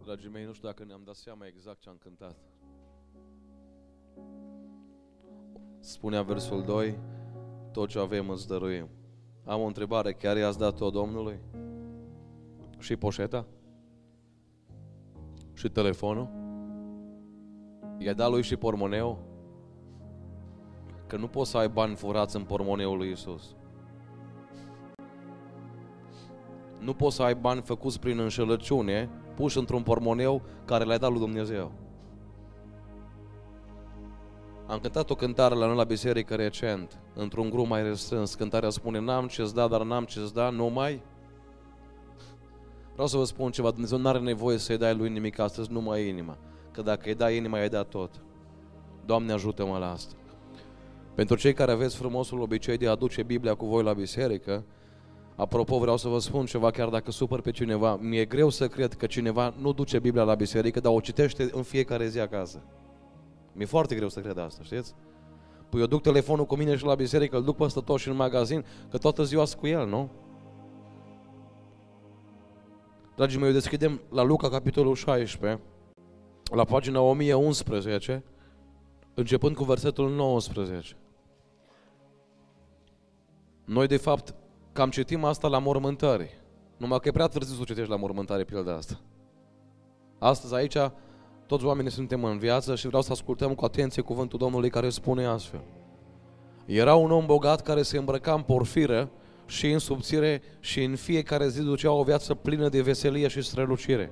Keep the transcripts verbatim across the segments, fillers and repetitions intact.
Dragii mei, nu știu dacă ne-am dat seama exact ce am cântat. Spunea versul doi, tot ce avem îți dăruim. Am o întrebare, chiar i-ați dat-o Domnului? Și poșeta? Și telefonul? I-a dat lui și pormoneul? Că nu poți să ai bani furați în pormoneul lui Iisus. Nu poți să ai bani făcuți prin înșelăciune, puși într-un pormoneu care le-ai dat lui Dumnezeu. Am cântat o cântare la noi la biserică recent, într-un grup mai restrâns. Cântarea spune, n-am ce-ți da, dar n-am ce-ți da, numai... Vreau să vă spun ceva, Dumnezeu nu are nevoie să-i dai lui nimic astăzi, numai inima. Că dacă îi dai inima, i-ai dat tot. Doamne, ajută-mă la asta. Pentru cei care aveți frumosul obicei de a aduce Biblia cu voi la biserică, apropo, vreau să vă spun ceva, chiar dacă supăr pe cineva, mi-e greu să cred că cineva nu duce Biblia la biserică, dar o citește în fiecare zi acasă. Mi-e foarte greu să cred asta, știți? Păi eu duc telefonul cu mine și la biserică, îl duc peste tot și în magazin, că toată ziua sunt cu el, nu? Dragii mei, deschidem la Luca, capitolul șaisprezece, la pagina o mie unsprezece, începând cu versetul nouăsprezece. Noi, de fapt, cam citim asta la mormântări. Numai că e prea târziu să citești la mormântare pilda asta. Astăzi aici toți oamenii suntem în viață și vreau să ascultăm cu atenție cuvântul Domnului care spune astfel. Era un om bogat care se îmbrăca în porfiră și în subțire și în fiecare zi ducea o viață plină de veselie și strălucire.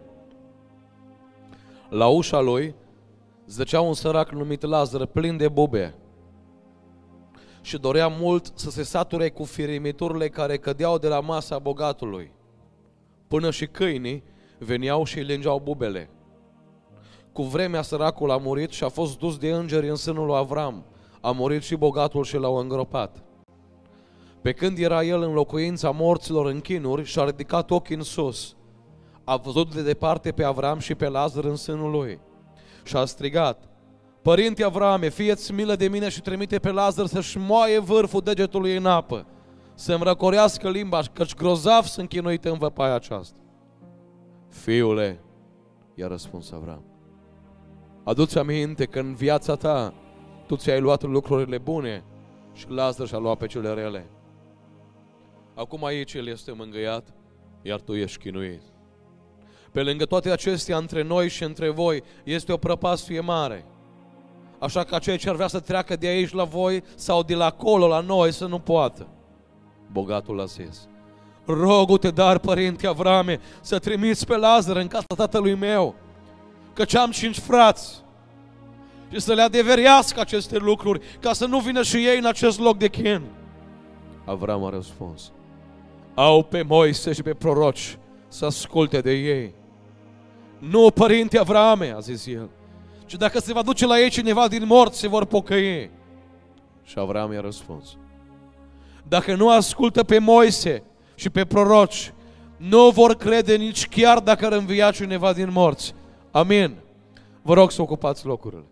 La ușa lui zăcea un sărac numit Lazar, plin de bube, și dorea mult să se sature cu firimiturile care cădeau de la masa bogatului. Până și câinii veneau și îi lingeau bubele. Cu vremea săracul a murit și a fost dus de îngeri în sânul lui Avram. A murit și bogatul și l-au îngropat. Pe când era el în locuința morților în chinuri, și-a ridicat ochii în sus. A văzut de departe pe Avram și pe Lazar în sânul lui. Și a strigat, Părinte Avrame, fie-ți milă de mine și trimite pe Lazar să-și moaie vârful degetului în apă, să-mi răcorească limba, căci grozav sunt chinuit în văpaia aceasta. Fiule, i-a răspuns Avram, adu-ți aminte că în viața ta tu ți-ai luat lucrurile bune și Lazar și-a luat pe cele rele. Acum aici el este mângâiat, iar tu ești chinuit. Pe lângă toate acestea, între noi și între voi este o prăpastie mare. Așa că aceia ce ar vrea să treacă de aici la voi sau de la acolo la noi să nu poată. Bogatul a zis, rogu-te, dar, părinte Avrame, să trimiți pe Lazar în casa tatălui meu, căci am cinci frați, și să le adeverească aceste lucruri, ca să nu vină și ei în acest loc de chin. Avram a răspuns, au pe Moise și pe proroci, să asculte de ei. Nu, părinte Avrame, a zis el, ci dacă se va duce la ei cineva din morți, se vor pocăi. Și Avram i-a răspuns, dacă nu ascultă pe Moise și pe proroci, nu vor crede nici chiar dacă ar învia cineva din morți. Amin. Vă rog să ocupați locurile.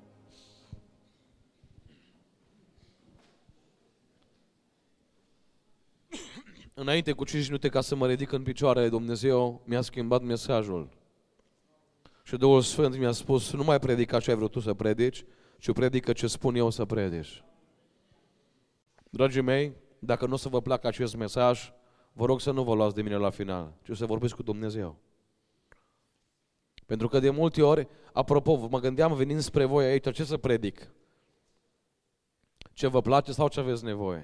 Înainte cu cinci minute ca să mă ridic în picioare, Dumnezeu mi-a schimbat mesajul. Și Duhul Sfânt mi-a spus, nu mai predica ce ai vrut tu să predici, ci predică ce spun eu să predici. Dragii mei, dacă nu o să vă placă acest mesaj, vă rog să nu vă luați de mine la final, ci să vorbiți cu Dumnezeu. Pentru că de multe ori, apropo, mă gândeam venind spre voi aici, ce să predic? Ce vă place sau ce aveți nevoie?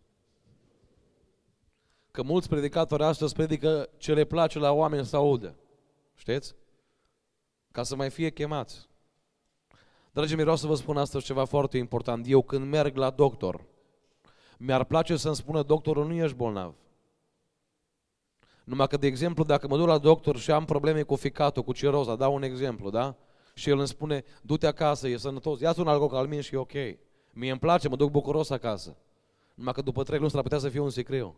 Că mulți predicatori astăzi predică ce le place la oameni să audă. Știți? Ca să mai fie chemați. Dragii mei, vreau să vă spun astăzi ceva foarte important. Eu când merg la doctor, mi-ar place să-mi spună doctorul, nu ești bolnav. Numai că, de exemplu, dacă mă duc la doctor și am probleme cu ficatul, cu ciroza, dau un exemplu, da? Și el îmi spune, du-te acasă, e sănătos, ia-ți un algocalmin și e ok. Mie îmi place, mă duc bucuros acasă. Numai că după trei luni s-ar putea să fie un sicriu.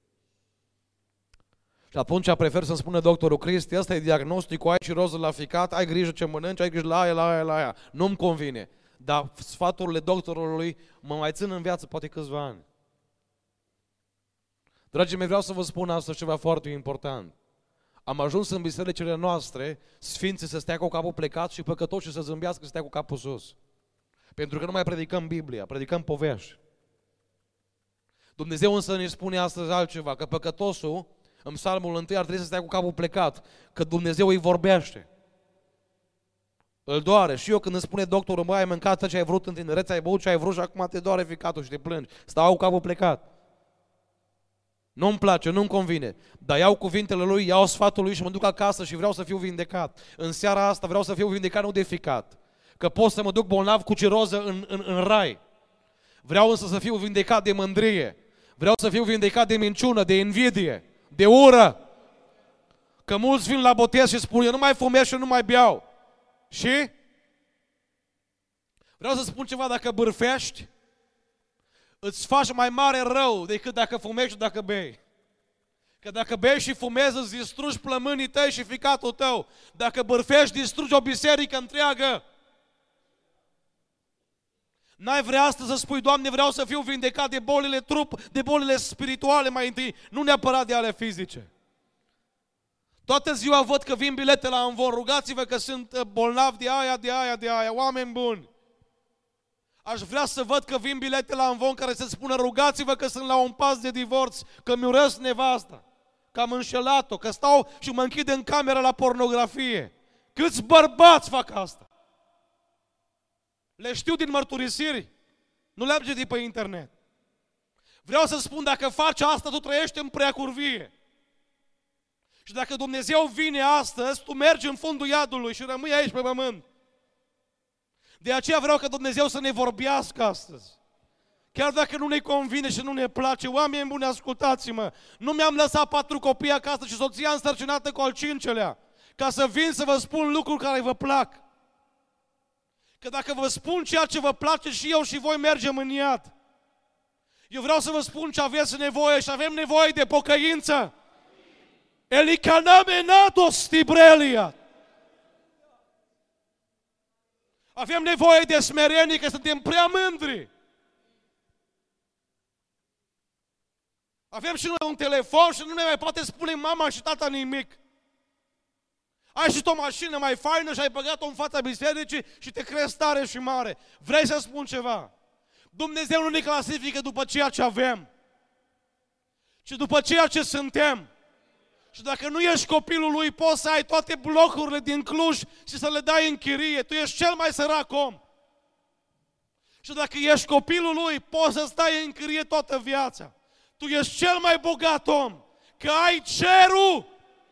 Și atunci prefer să-mi spună doctorul, Cristi, ăsta e diagnosticul, ai ciroză la ficat, ai grijă ce mănânci, ai grijă la aia, la aia, la aia. Nu-mi convine. Dar sfaturile doctorului mă mai țin în viață poate câțiva ani. Dragii mei, vreau să vă spun asta ceva foarte important. Am ajuns în bisericile noastre, sfinții să stea cu capul plecat și păcătoșii să zâmbească, să stea cu capul sus. Pentru că nu mai predicăm Biblia, predicăm povești. Dumnezeu însă ne spune astăzi altceva, că păcătosul, în Psalmul unu, ar trebui să stea cu capul plecat, că Dumnezeu îi vorbește. Îl doare. Și eu când îmi spune doctorul, mă, ai mâncat ce ai vrut în tinerețe, ai băut ce ai vrut și acum te doare ficatul și te plângi. Stau cu capul plecat. Nu-mi place, nu-mi convine. Dar iau cuvintele lui, iau sfatul lui și mă duc acasă și vreau să fiu vindecat. În seara asta vreau să fiu vindecat, nu de ficat. Că pot să mă duc bolnav cu ciroză în, în, în rai. Vreau însă să fiu vindecat de mândrie. Vreau să fiu vindecat de minciună, de invidie, de ură. Că mulți vin la botez și spun, eu nu mai fumez și nu mai beau. Și? Vreau să spun ceva, dacă bârfești, îți faci mai mare rău decât dacă fumezi și dacă bei. Că dacă bei și fumezi, îți distrugi plămânii tăi și ficatul tău. Dacă bârfești, distrugi o biserică întreagă. N-ai vrea astăzi să spui, Doamne, vreau să fiu vindecat de bolile trup, de bolile spirituale mai întâi, nu neapărat de ale fizice. Toată ziua văd că vin bilete la Amvon, rugați-vă că sunt bolnav de aia, de aia, de aia, oameni buni. Aș vrea să văd că vin bilete la Amvon care să spună, rugați-vă că sunt la un pas de divorț, că mi urăsc nevasta, că am înșelat-o, că stau și mă închid în cameră la pornografie. Câți bărbați fac asta? Le știu din mărturisiri, nu le-am citit pe internet. Vreau să spun, dacă faci asta, tu trăiești în preacurvie. Și dacă Dumnezeu vine astăzi, tu mergi în fundul iadului și rămâi aici pe pământ. De aceea vreau ca Dumnezeu să ne vorbească astăzi. Chiar dacă nu ne convine și nu ne place, oameni buni, ascultați-mă, nu mi-am lăsat patru copii acasă și soția însărcinată cu al cincelea, ca să vin să vă spun lucruri care vă plac. Că dacă vă spun ceea ce vă place, și eu și voi mergem în iad. Eu vreau să vă spun ce aveți nevoie și avem nevoie de pocăință. Elicanamenatos tibrelia. Avem nevoie de smerenie, că suntem prea mândri. Avem și noi un telefon și nu ne mai poate spune mama și tata nimic. Ai și o mașină mai faină și ai băgat-o în fața bisericii și te crezi tare și mare. Vrei să spun ceva? Dumnezeu nu ne clasifică după ceea ce avem, ci după ceea ce suntem. Și dacă nu ești copilul lui, poți să ai toate blocurile din Cluj și să le dai în chirie. Tu ești cel mai sărac om. Și dacă ești copilul lui, poți să stai în chirie toată viața. Tu ești cel mai bogat om, că ai cerul.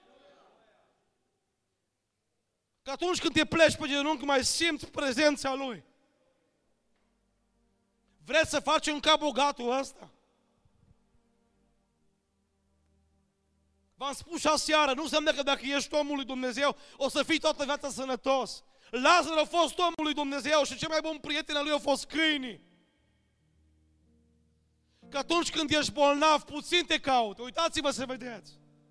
Că atunci când te pleci pe genunchi, mai simți prezența lui. Vreți să facem ca bogatul ăsta? V-am spus și aseară, nu înseamnă că dacă ești omul lui Dumnezeu, o să fii toată viața sănătos. Lazar a fost omul lui Dumnezeu și cel mai bun prieten al lui a fost câinii. Că atunci când ești bolnav, puțin te caută. Uitați-vă să vedeți.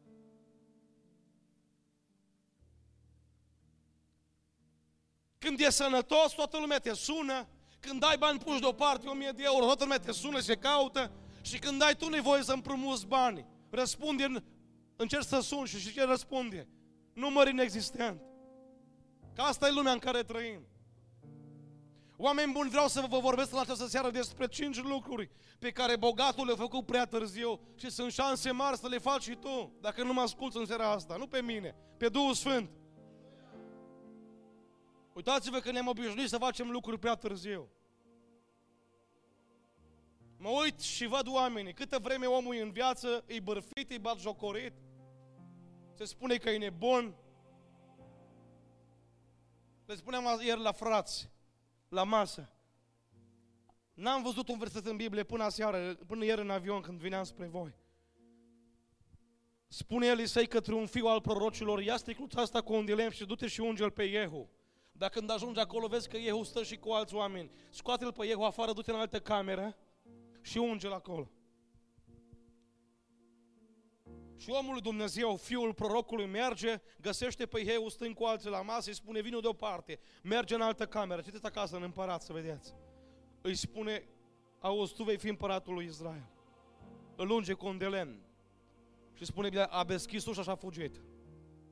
Când e sănătos, toată lumea te sună. Când ai bani puși deoparte, o mie de euro, toată lumea te sună și se caută. Și când ai tu nevoie să împrumuți bani, răspunde, în, încerci să suni și, și ce răspunde? Număr inexistent. Că asta e lumea în care trăim. Oameni buni, vreau să vă vorbesc în această seară despre cinci lucruri pe care bogatul le-a făcut prea târziu și sunt șanse mari să le faci și tu, dacă nu mă asculți în seara asta, nu pe mine, pe Duhul Sfânt. Uitați-vă că ne-am obișnuit să facem lucruri prea târziu. Mă uit și văd oamenii, câtă vreme omul e în viață, e bârfit, e batjocorit, se spune că e nebun. Le spuneam ieri la frați, la masă. N-am văzut un verset în Biblie până aseară, până ieri în avion când vineam spre voi. Spune Elisei către un fiu al prorocilor, ia sticluța asta cu un de lemn și du-te și unge-l pe Iehu. Dar când ajungi acolo, vezi că Iehu stă și cu alți oameni. Scoate-l pe Iehu afară, du-te în altă cameră și unge-l acolo. Și omul lui Dumnezeu, fiul prorocului, merge, găsește pe Iehu stând cu alții la masă, îi spune, vino deoparte, merge în altă cameră, citeți acasă în împărat să vedeți. Îi spune, auzi, tu vei fi împăratul lui Israel. Îl unge cu un de lemn și spune, a deschis ușa și a fugit.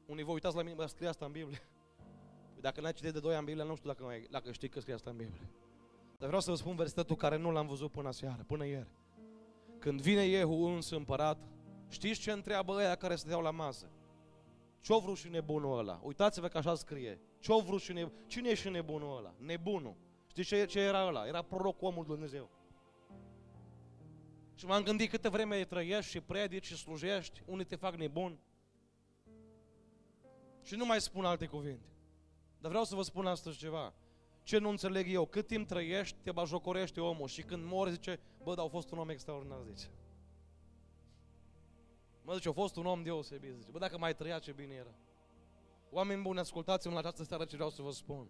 Unii vă uitați la mine, bă, scrie asta în Biblie. Dacă n-ai citit de doi ani Biblia, nu știu dacă, mai, dacă știi că scrie asta în Biblie. Dar vreau să vă spun versetul care nu l-am văzut până seară, până ieri. Când vine Iehu însă împărat, știți ce întreabă ăia care stăteau la masă? Ce-o vrut și nebunul ăla? Uitați-vă că așa scrie. Ce-o vrut și nebunul? Cine e și nebunul ăla? Nebunul. Știți ce, ce era ăla? Era prorocul omul lui Dumnezeu. Și m-am gândit câte vreme trăiești și predici și slujești, unii te fac nebun. Și nu mai spun alte cuvinte. Dar vreau să vă spun astăzi ceva. Ce nu înțeleg eu? Cât timp trăiești, te bajocorește omul și când mori zice, bă, dar a fost un om extraordinar, zice. Mă, zice, a fost un om deosebit, zice. Bă, dacă mai trăia, ce bine era. Oameni buni, ascultați-mă la această seară ce vreau să vă spun.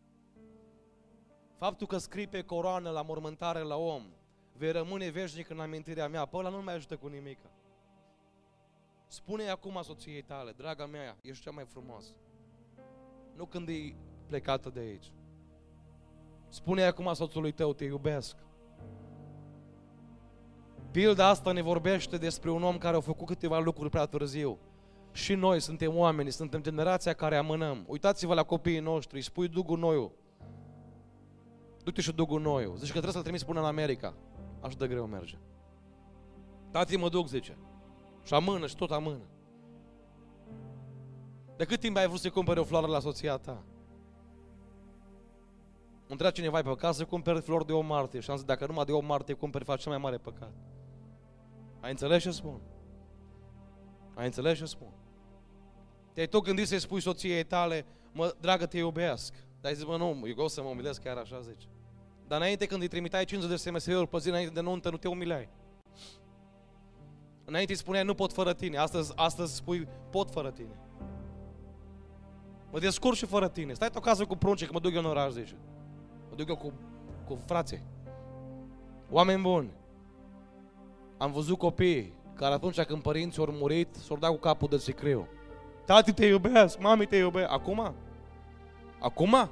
Faptul că scrii pe coroană la mormântare la om, vei rămâne veșnic în amintirea mea, pe ăla nu mai ajută cu nimica. Spune-i acum soției tale, draga mea, ești cea mai frumoasă. Nu când e plecată de aici. Spune-i acum soțului tău, te iubesc. Pilda asta ne vorbește despre un om care a făcut câteva lucruri prea târziu. Și noi suntem oameni, suntem generația care amânăm. Uitați-vă la copiii noștri, îi spui du gunoiul. Du-te și du gunoiul. Zici că trebuie să-l trimiți până în America. Așa de greu merge. Tati, mă duc, zice. Și amână și tot amână. De cât timp ai vrut să cumperi o floare la soția ta? Întreabă cineva, ai păcat să cumperi flori de o martie? Și am zis, dacă numai de o martie cumperi, faci cel mai mare păcat. Ai înțeles ce spun? Ai înțeles ce spun? Te-ai tot gândit să-i spui soției tale, mă, dragă, te iubesc. Dar ai zis, mă, nu, eu o să mă umilesc chiar așa, zice. Dar înainte când îi trimiteai cincizeci de S M S-uri pe zi înainte de nuntă, nu te umileai. Înainte îi spuneai, nu pot fără tine. Astăzi, astăzi spui, pot fără tine. Mă descurc și fără tine. Stai tu acasă cu prunce, că mă duc eu în oraș, zice. Mă duc eu cu, cu frații. Oameni buni, am văzut copii care atunci când părinții au murit, s-au dat cu capul de sicriu. Tati, te iubesc, mami, te iubesc. Acum? Acum?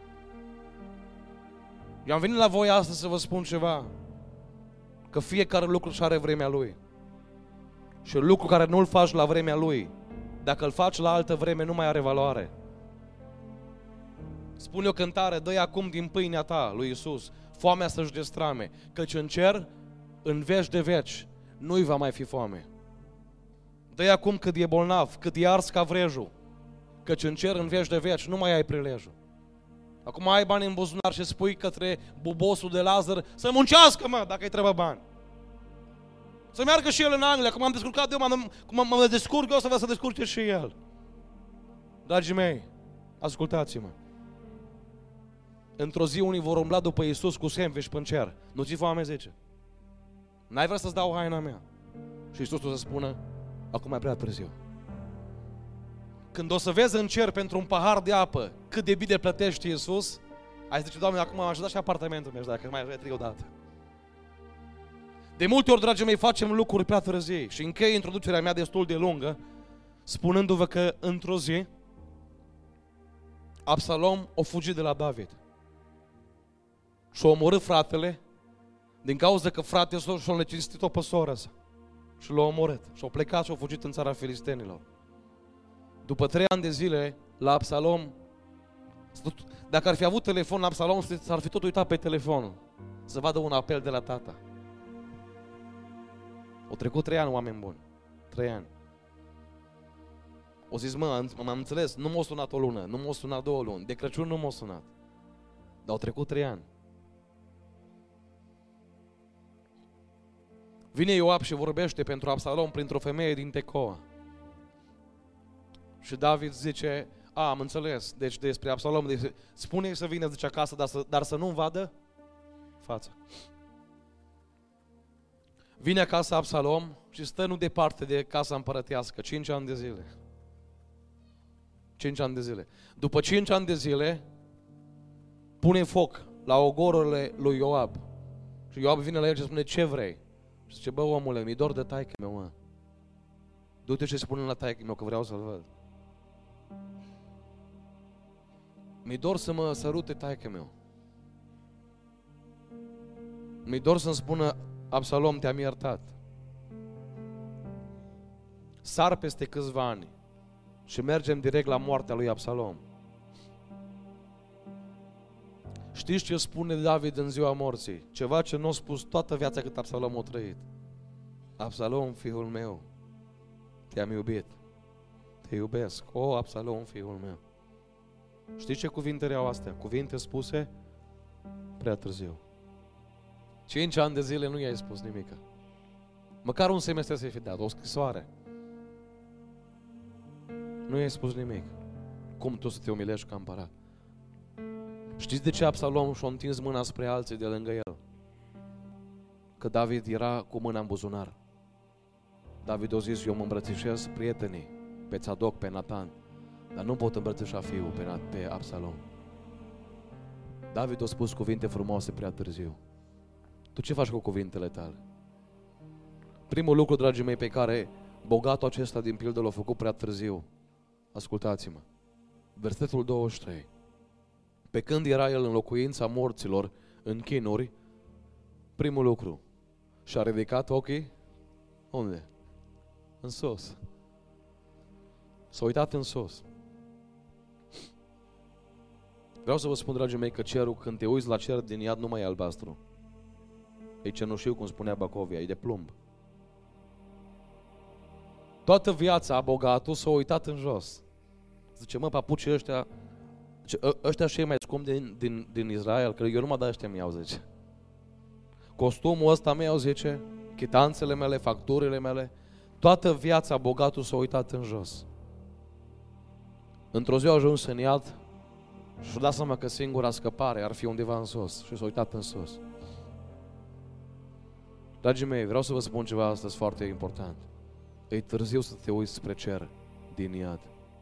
Eu am venit la voi astăzi să vă spun ceva. Că fiecare lucru și are vremea lui. Și lucru care nu-l faci la vremea lui, dacă îl faci la altă vreme, nu mai are valoare. Spune o cântare, dă-i acum din pâinea ta, lui Iisus, foamea să-și destrame, căci în cer, în veci de veci, nu-i va mai fi foame. Dă-i acum cât e bolnav, cât e ars ca vrejul, căci în cer, în veci de veci, nu mai ai prilejul. Acum ai bani în buzunar și spui către bubosul de Lazar să muncească, mă, dacă îi trebuie bani. Să meargă și el în Anglia, cum am descurcat eu, cum mă descurc eu, să vă să descurce și el. Dragii mei, ascultați-mă. Într-o zi unii vor umbla după Iisus cu sandwich pe cer. Nu ți foame, zice. N-ai vrea să-ți dau haina mea? Și Iisus o să spună, acum e prea târziu. Când o să vezi în cer pentru un pahar de apă cât de bine plătește Iisus, ai zice, Doamne, acum am ajutat și apartamentul meu, dacă mai vrei o dată. De multe ori, dragii mei, facem lucruri prea târzii și închei introducerea mea destul de lungă, spunându-vă că într-o zi Absalom a fugit de la David și a omorât fratele din cauza că fratele său și-a necinstit-o pe sora sa și l-a omorât și a plecat și a fugit în țara filistenilor. După trei ani de zile, la Absalom, dacă ar fi avut telefon la Absalom, s-ar fi tot uitat pe telefon să vadă un apel de la tata. Au trecut trei ani, oameni buni. Trei ani. O zis, mă, m-am înțeles, nu m-a sunat o lună, nu m-a sunat două luni, de Crăciun nu m-a sunat. Dar au trecut trei ani. Vine Ioab și vorbește pentru Absalom printr-o femeie din Tecoa. Și David zice, a, am înțeles, deci despre Absalom, deci, spune-i să vină, zice, acasă, dar să, dar să nu-mi vadă fața. Vine acasă Absalom și stă nu departe de casa împărătească, cinci ani de zile. Cinci ani de zile. După cinci ani de zile, pune foc la ogorurile lui Ioab. Și Ioab vine la el și spune, ce vrei? Și zice, bă, omule, mi-i dor de taică meu, mă. Du-te și spune la taică meu că vreau să-l văd. Mi-i dor să mă sărute taică meu. Mi-i dor să-mi spună, Absalom, te-am iertat. Sar peste câțiva ani Și mergem direct la moartea lui Absalom. Știți ce spune David în ziua morții? Ceva ce nu a spus toată viața cât Absalom a trăit. Absalom, fiul meu, te-am iubit, te iubesc. O, Absalom, fiul meu. Știți ce cuvinte erau astea? Cuvinte spuse prea târziu. Cinci ani de zile nu i-ai spus nimic. Măcar un semestru să-i fi dat, o scrisoare. Nu i-ai spus nimic. Cum tu să te umilești ca împărat? Știți de ce Absalom și-a întins mâna spre alții de lângă el? Că David era cu mâna în buzunar. David a zis, eu mă îmbrățișez prietenii, pe Tzadok, pe Natan, dar nu pot îmbrățișa fiul pe, pe Absalom. David a spus cuvinte frumoase prea târziu. Tu ce faci cu cuvintele tale? Primul lucru, dragii mei, pe care bogatul acesta din pildă l-a făcut prea târziu, ascultați-mă, versetul douăzeci și trei. Pe când era el în locuința morților, în chinuri, primul lucru, și-a ridicat ochii, unde? În sus. S-a uitat în sus. Vreau să vă spun, dragii mei, că cerul, când te uiți la cer din iad, nu mai e albastru. E cenușiu, cum spunea Bacovia, e de plumb. Toată viața bogatul s-a uitat în jos. Zice, mă, papucii ăștia, ăștia și ei mai scump din, din, din Israel, că eu numai de ăștia mi-au, zice. Costumul ăsta mi-au, zice, chitanțele mele, facturile mele, toată viața bogatul s-a uitat în jos. Într-o zi a ajuns în iad și-a dat seama că singura scăpare ar fi undeva în sus și s-a uitat în sus. Dragii mei, vreau să vă spun ceva astăzi foarte important. E târziu să te uiți spre cer din iad.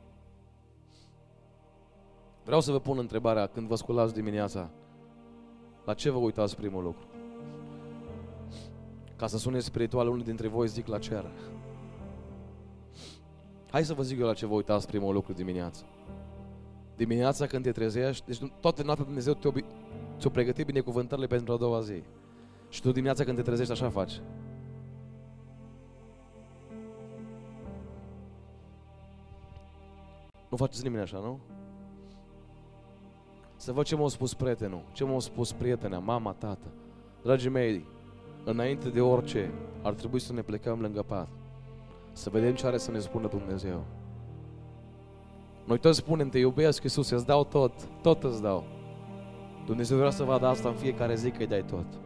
Vreau să vă pun întrebarea, când vă sculați dimineața, la ce vă uitați primul lucru? Ca să sune spiritual, unul dintre voi zic la cer. Hai să vă zic eu la ce vă uitați primul lucru dimineața. Dimineața când te trezești, deci toată noaptea Dumnezeu te-o, ți-o pregătit binecuvântările pentru a doua zi. Și tu dimineața când te trezești așa faci. Nu faceți nimeni așa, nu? Să văd ce m-a spus prietenul, ce m-a spus prietena, mama, tată. Dragii mei, înainte de orice, ar trebui să ne plecăm lângă pat. Să vedem ce are să ne spună Dumnezeu. Noi toți spunem, te iubesc, Iisus, îți dau tot, tot îți dau. Dumnezeu vrea să vadă asta în fiecare zi, că îi dai tot.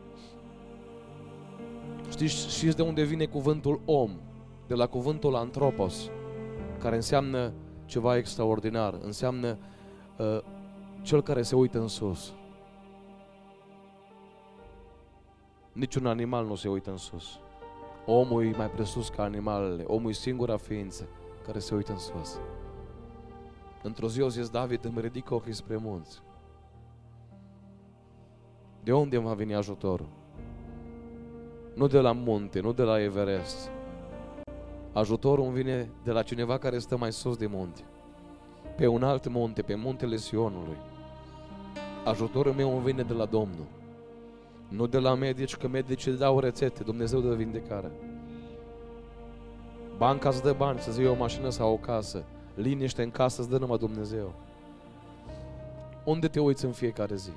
Știți, știți de unde vine cuvântul om? De la cuvântul antropos, care înseamnă ceva extraordinar, înseamnă uh, cel care se uită în sus. Niciun animal nu se uită în sus. Omul e mai presus ca animalele. Omul e singura ființă care se uită în sus. Într-o zi o zis David, îmi ridic ochii spre munți. De unde îmi va veni ajutorul? Nu de la munte, nu de la Everest. Ajutorul îmi vine de la cineva care stă mai sus de munte. Pe un alt munte, pe muntele Sionului. Ajutorul meu îmi vine de la Domnul. Nu de la medici, că medicii dau rețete, Dumnezeu dă vindecare. Banca îți dă bani să-ți iei o mașină sau o casă. Liniște în casă îți dă numai Dumnezeu. Unde te uiți în fiecare zi?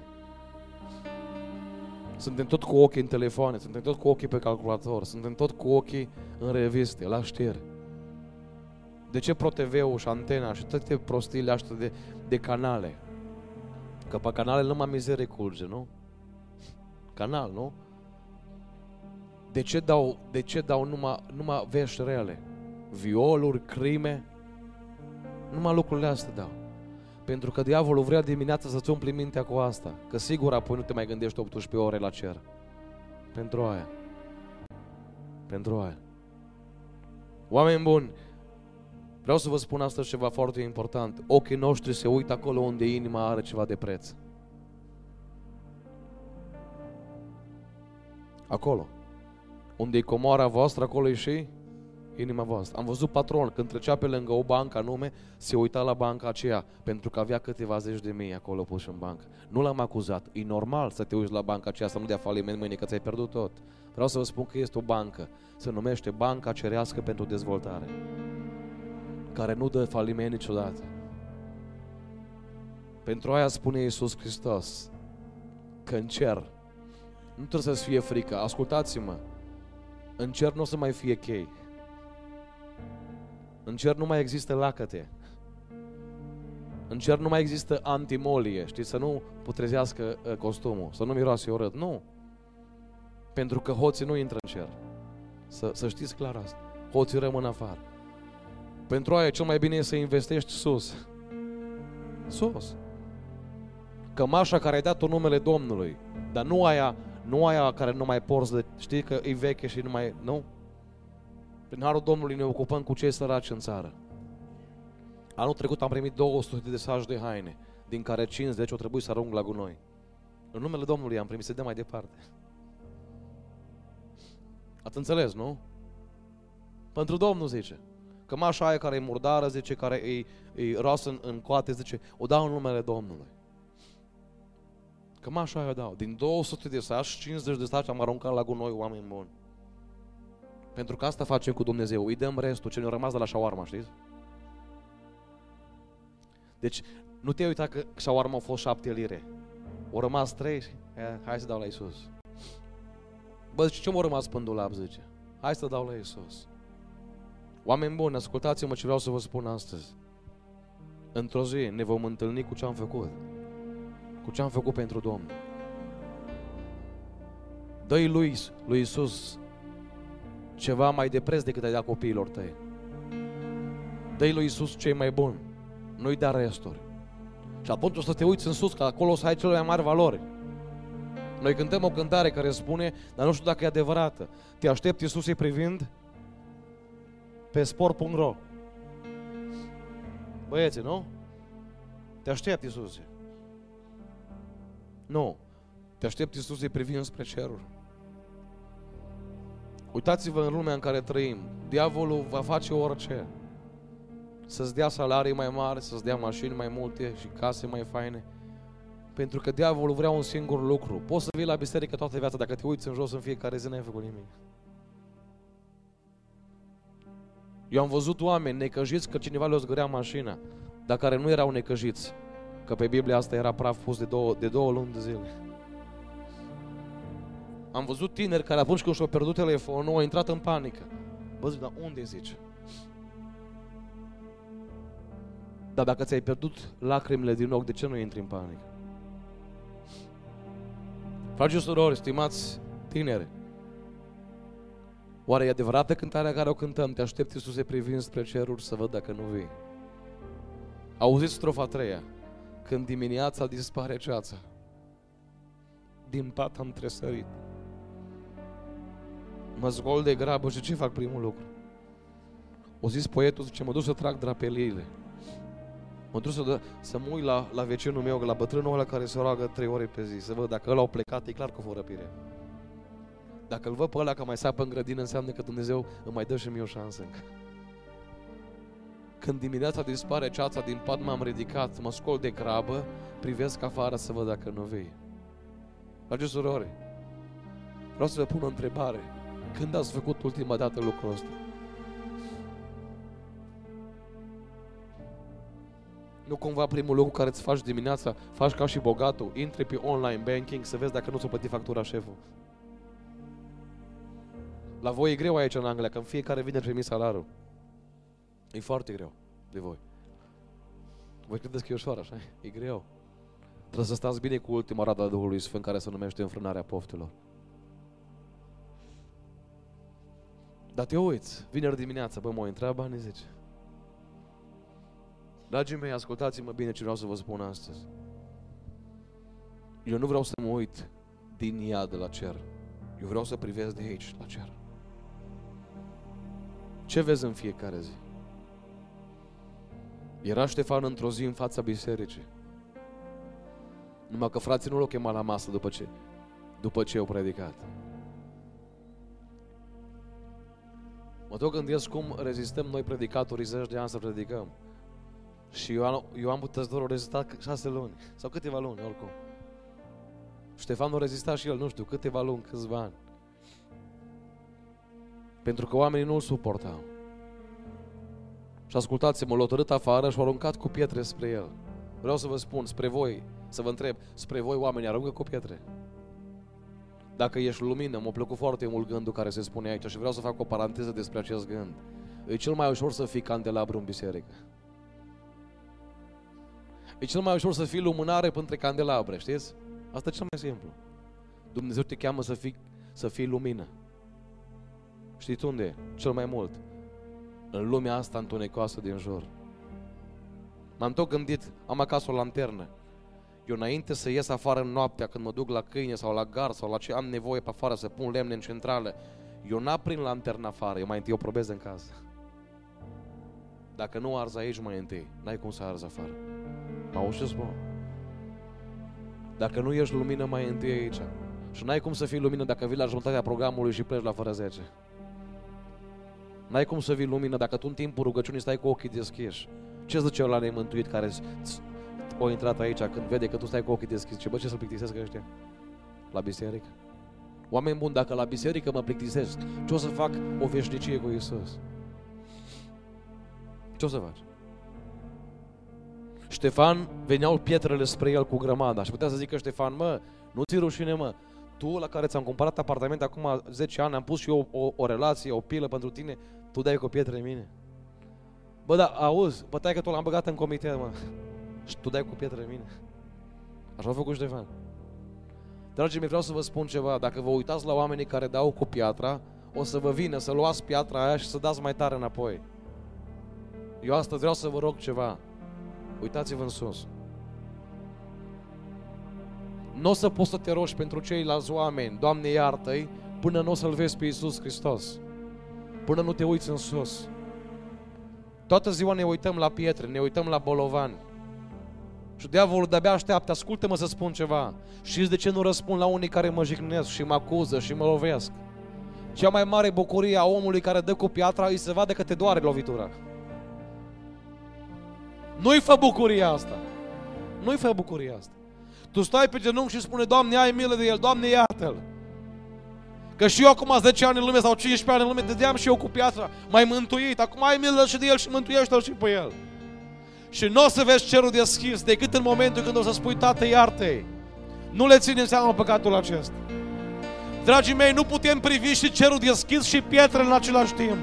Suntem tot cu ochii în telefoane, suntem tot cu ochii pe calculator, suntem tot cu ochii în reviste, la știri. De ce ProTV-ul și Antena și toate prostiile astea de, de canale? Că pe canale numai mizerie curge, nu? Canal, nu? De ce dau, de ce dau numai, numai vești rele? Violuri, crime? Numai lucrurile astea dau. Pentru că diavolul vrea dimineața să-ți umpli mintea cu asta. Că sigur apoi nu te mai gândești optsprezece ore la cer. Pentru aia. Pentru aia. Oameni buni, vreau să vă spun astăzi ceva foarte important. Ochii noștri se uită acolo unde inima are ceva de preț. Acolo. Unde e comoara voastră, acolo e și inima voastră. Am văzut patron, când trecea pe lângă o bancă anume, se uita la banca aceea, pentru că avea câteva zeci de mii acolo puși în bancă. Nu l-am acuzat. E normal să te uiți la banca aceea, să nu dea faliment mâine, că ți-ai pierdut tot. Vreau să vă spun că este o bancă. Se numește Banca Cerească pentru Dezvoltare. care nu dă faliment niciodată. Pentru aia spune Iisus Hristos că în cer nu trebuie să-ți fie frică. Ascultați-mă, în cer nu o să mai fie chei. În cer nu mai există lacăte. În cer nu mai există antimolie, știi, să nu putrezească costumul, să nu miroase urât. Nu. Pentru că hoții nu intră în cer. Să, să știți clar asta. Hoții rămân afară. Pentru aia cel mai bine e să investești sus. Sus. Cămașa care ai dat-o numele Domnului, dar nu aia, nu aia care nu mai porți de, știi că e veche și nu mai, nu? Prin harul Domnului ne ocupăm cu cei săraci în țară. Anul trecut am primit două sute de saci de haine, din care cincizeci au trebuit să arunc la gunoi. În numele Domnului am primit, să dea mai departe. Ați înțeles, nu? Pentru Domnul zice. Cămașa aia care e murdară, zice, care e, e roasă în, în coate, zice, o dau în numele Domnului. Cămașa aia o dau. Din două sute de saci, cincizeci de saci am aruncat la gunoi, oameni buni. Pentru că asta facem cu Dumnezeu. Îi dăm restul, ce ne-a rămas de la șawarma, știți? Deci, nu te uita că șawarma a fost șapte lire. O rămas trei și hai să dau la Iisus. Bă, zice, ce m-a rămas pe dulap, zice? Hai să dau la Iisus. Oameni buni, ascultați-mă ce vreau să vă spun astăzi. Într-o zi ne vom întâlni cu ce am făcut. Cu ce am făcut pentru Domnul. Dă-i lui, lui Iisus ceva mai de preț decât ai dat copiilor tăi. Dă-i lui Iisus cei mai buni. Nu-i da resturi. Și atunci o să te uiți în sus, că acolo o să ai cele mai mari valori. Noi cântăm o cântare care spune, dar nu știu dacă e adevărată. Te aștept, Iisuse, privind pe sport punct ro. Băieți, nu? Te aștept, Iisuse. Nu. Te aștept, Iisuse, privind spre ceruri. Uitați-vă în lumea în care trăim. Diavolul va face orice. Să-ți dea salarii mai mari, să-ți dea mașini mai multe și case mai faine. Pentru că diavolul vrea un singur lucru. Poți să vii la biserică toată viața, dacă te uiți în jos în fiecare zi, n-ai făcut nimic. Eu am văzut oameni necăjiți că cineva le-o zgârea mașina, dar care nu erau necăjiți. Că pe Biblie asta era praf pus de două, de două luni de zile. Am văzut tineri care atunci când și-au pierdut telefonul, au intrat în panică. Bă, zic, dar unde zice? Dar dacă ți-ai pierdut lacrimile din ochi, de ce nu intri în panică? Frați și surori, stimați tineri, oare e adevărată cântarea care o cântăm? Te aștept, Iisuse, privind spre ceruri să văd dacă nu vii. Auziți strofa a treia. Când dimineața dispare ceața, din pat am tresărit. Mă zgol de grabă și ce fac primul lucru? O zis poetul, zice, mă duc să trag drapeliile. Mă duc să, dă, să mă uit la, la vecinul meu, la bătrânul ăla care se roagă trei ore pe zi, să văd dacă ăla au plecat, e clar că o răpire. Dacă îl văd pe ăla că mai sapă în grădină, înseamnă că Dumnezeu îmi mai dă și mie o șansă încă. Când dimineața dispare ceața, din pat m-am ridicat, mă scol de grabă, privesc afară să văd dacă nu vii. Dragi surori, vreau să vă pun o întrebare. Când ați făcut ultima dată lucrul ăsta? Nu cumva primul lucru care îți faci dimineața, faci ca și bogatul, intri pe online banking să vezi dacă nu ți-o plăti factura șeful. La voi e greu aici în Anglia, că în fiecare vineri primi salariul. E foarte greu de voi. Voi credeți că e ușor așa? E greu. Trebuie să stați bine cu ultima radă a Duhului Sfânt care se numește înfrânarea poftelor. Dar te uiți, vineri dimineața, bă, mă intra banii, zice. Dragii mei, ascultați-mă bine ce vreau să vă spun astăzi. Eu nu vreau să mă uit din iad la cer. Eu vreau să privesc de aici la cer. Ce vezi în fiecare zi? Era Ștefan într-o zi în fața bisericii. Numai că frații nu l-au chemat la masă după ce, după ce au predicat. Mă tot gândesc cum rezistăm noi predicatorii zeci de ani să predicăm. Și Ioan, Ioan Botezătorul a rezistat șase luni. Sau câteva luni, oricum. Ștefan a rezistat și el, nu știu, câteva luni, câțiva ani. Pentru că oamenii nu îl suportau. Și ascultați-mă, l-au tărât afară și au aruncat cu pietre spre el. Vreau să vă spun, spre voi, să vă întreb, spre voi oamenii aruncă cu pietre? Dacă ești lumină, m-a plăcut foarte mult gândul care se spune aici și vreau să fac o paranteză despre acest gând. E cel mai ușor să fii candelabru în biserică. E cel mai ușor să fii lumânare între candelabre, știți? Asta e cel mai simplu. Dumnezeu te cheamă să fii, să fii lumină. Știți unde e? Cel mai mult. În lumea asta întunecoasă din jur. M-am tot gândit, am acasă o lanternă. Eu înainte să ies afară în noaptea, când mă duc la câine sau la gar sau la ce am nevoie pe afară să pun lemne în centrală, eu n-aprind lanterna afară, eu mai întâi o probez în casă. Dacă nu arzi aici mai întâi, n-ai cum să arzi afară. Mă auzi ce spun? Dacă nu ești lumină mai întâi aici. Și n-ai cum să fii lumină dacă vii la jumătatea programului și pleci la fără zece. N-ai cum să vii lumină dacă tu în timpul rugăciunii stai cu ochii deschiși. Ce zice ăla nemântuit care a intrat aici când vede că tu stai cu ochii deschiși? Ce bă, ce să plictisesc ăștia? La biserică? Oameni buni, dacă la biserică mă plictisesc, ce o să fac o veșnicie cu Iisus? Ce o să faci? Ștefan, veneau pietrele spre el cu grămada și putea să zică Ștefan, mă, nu ți rușine, mă, tu la care ți-am cumpărat apartament acum zece ani, am pus și eu o, o, o relație, o pilă pentru tine, tu dai cu pietre în mine. Bă, da, auzi, bătai că tu l-am băgat în comitet, mă, și tu dai cu pietre în mine. Așa a făcut Ștefan. Dragii mei, vreau să vă spun ceva, dacă vă uitați la oamenii care dau cu piatra, o să vă vină să luați piatra aia și să dați mai tare înapoi. Eu astăzi vreau să vă rog ceva. Uitați-vă în sus. Nu o să poți să te rogi pentru ceilalți oameni, Doamne iartă-i, până nu o să-L vezi pe Iisus Hristos. Până nu te uiți în sus. Toată ziua ne uităm la pietre, ne uităm la bolovani. Și diavolul de-abia așteaptă, ascultă-mă să spun ceva. Știți de ce nu răspund la unii care mă jignesc și mă acuză și mă lovesc? Cea mai mare bucurie a omului care dă cu piatra îi se vadă că te doare lovitura. Nu-i fă bucuria asta. Nu-i fă bucuria asta. Tu stai pe genunchi și spune, Doamne, ai milă de el, Doamne, iartă-l. Că și eu acum zece ani în lume sau cincisprezece ani în lume, dădeam și eu cu piatra, m-ai mântuit, acum ai milă și de el și mântuiește-l și pe el. Și nu o să vezi cerul deschis decât în momentul când o să spui, Tată, iartă-i. Nu le ținem seama păcatul acesta. Dragii mei, nu putem privi și cerul deschis și pietre în același timp.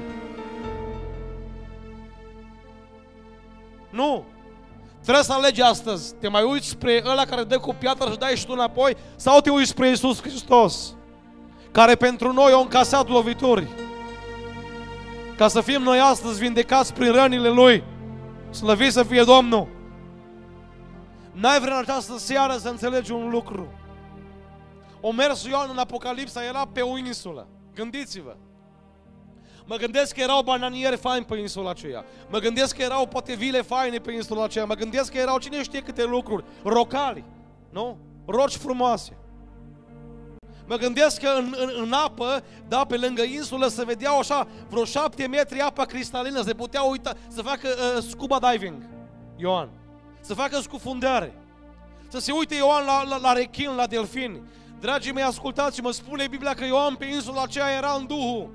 Nu! Trebuie să alegi astăzi. Te mai uiți spre ăla care dă cu piatra și dai și tu înapoi sau te uiți spre Iisus Hristos, care pentru noi a încasat lovituri, ca să fim noi astăzi vindecați prin rănile Lui. Slăvit să fie Domnul! N-ai vrea în această seară să înțelegi un lucru. O mers Ioan în Apocalipsa, era pe o insulă. Gândiți-vă! Mă gândesc că erau bananieri faini pe insula aceea. Mă gândesc că erau poate vile faine pe insula aceea. Mă gândesc că erau cine știe câte lucruri. Rocali, nu? Roci frumoase. Mă gândesc că în, în, în apă, da, pe lângă insulă, se vedeau așa vreo șapte metri apa cristalină. Se putea uita, să facă uh, scuba diving, Ioan. Să facă scufundare. Să se uite Ioan la, la, la rechin, la delfini. Dragii mei, ascultați-mă, spune Biblia că Ioan pe insula aceea era în Duhul.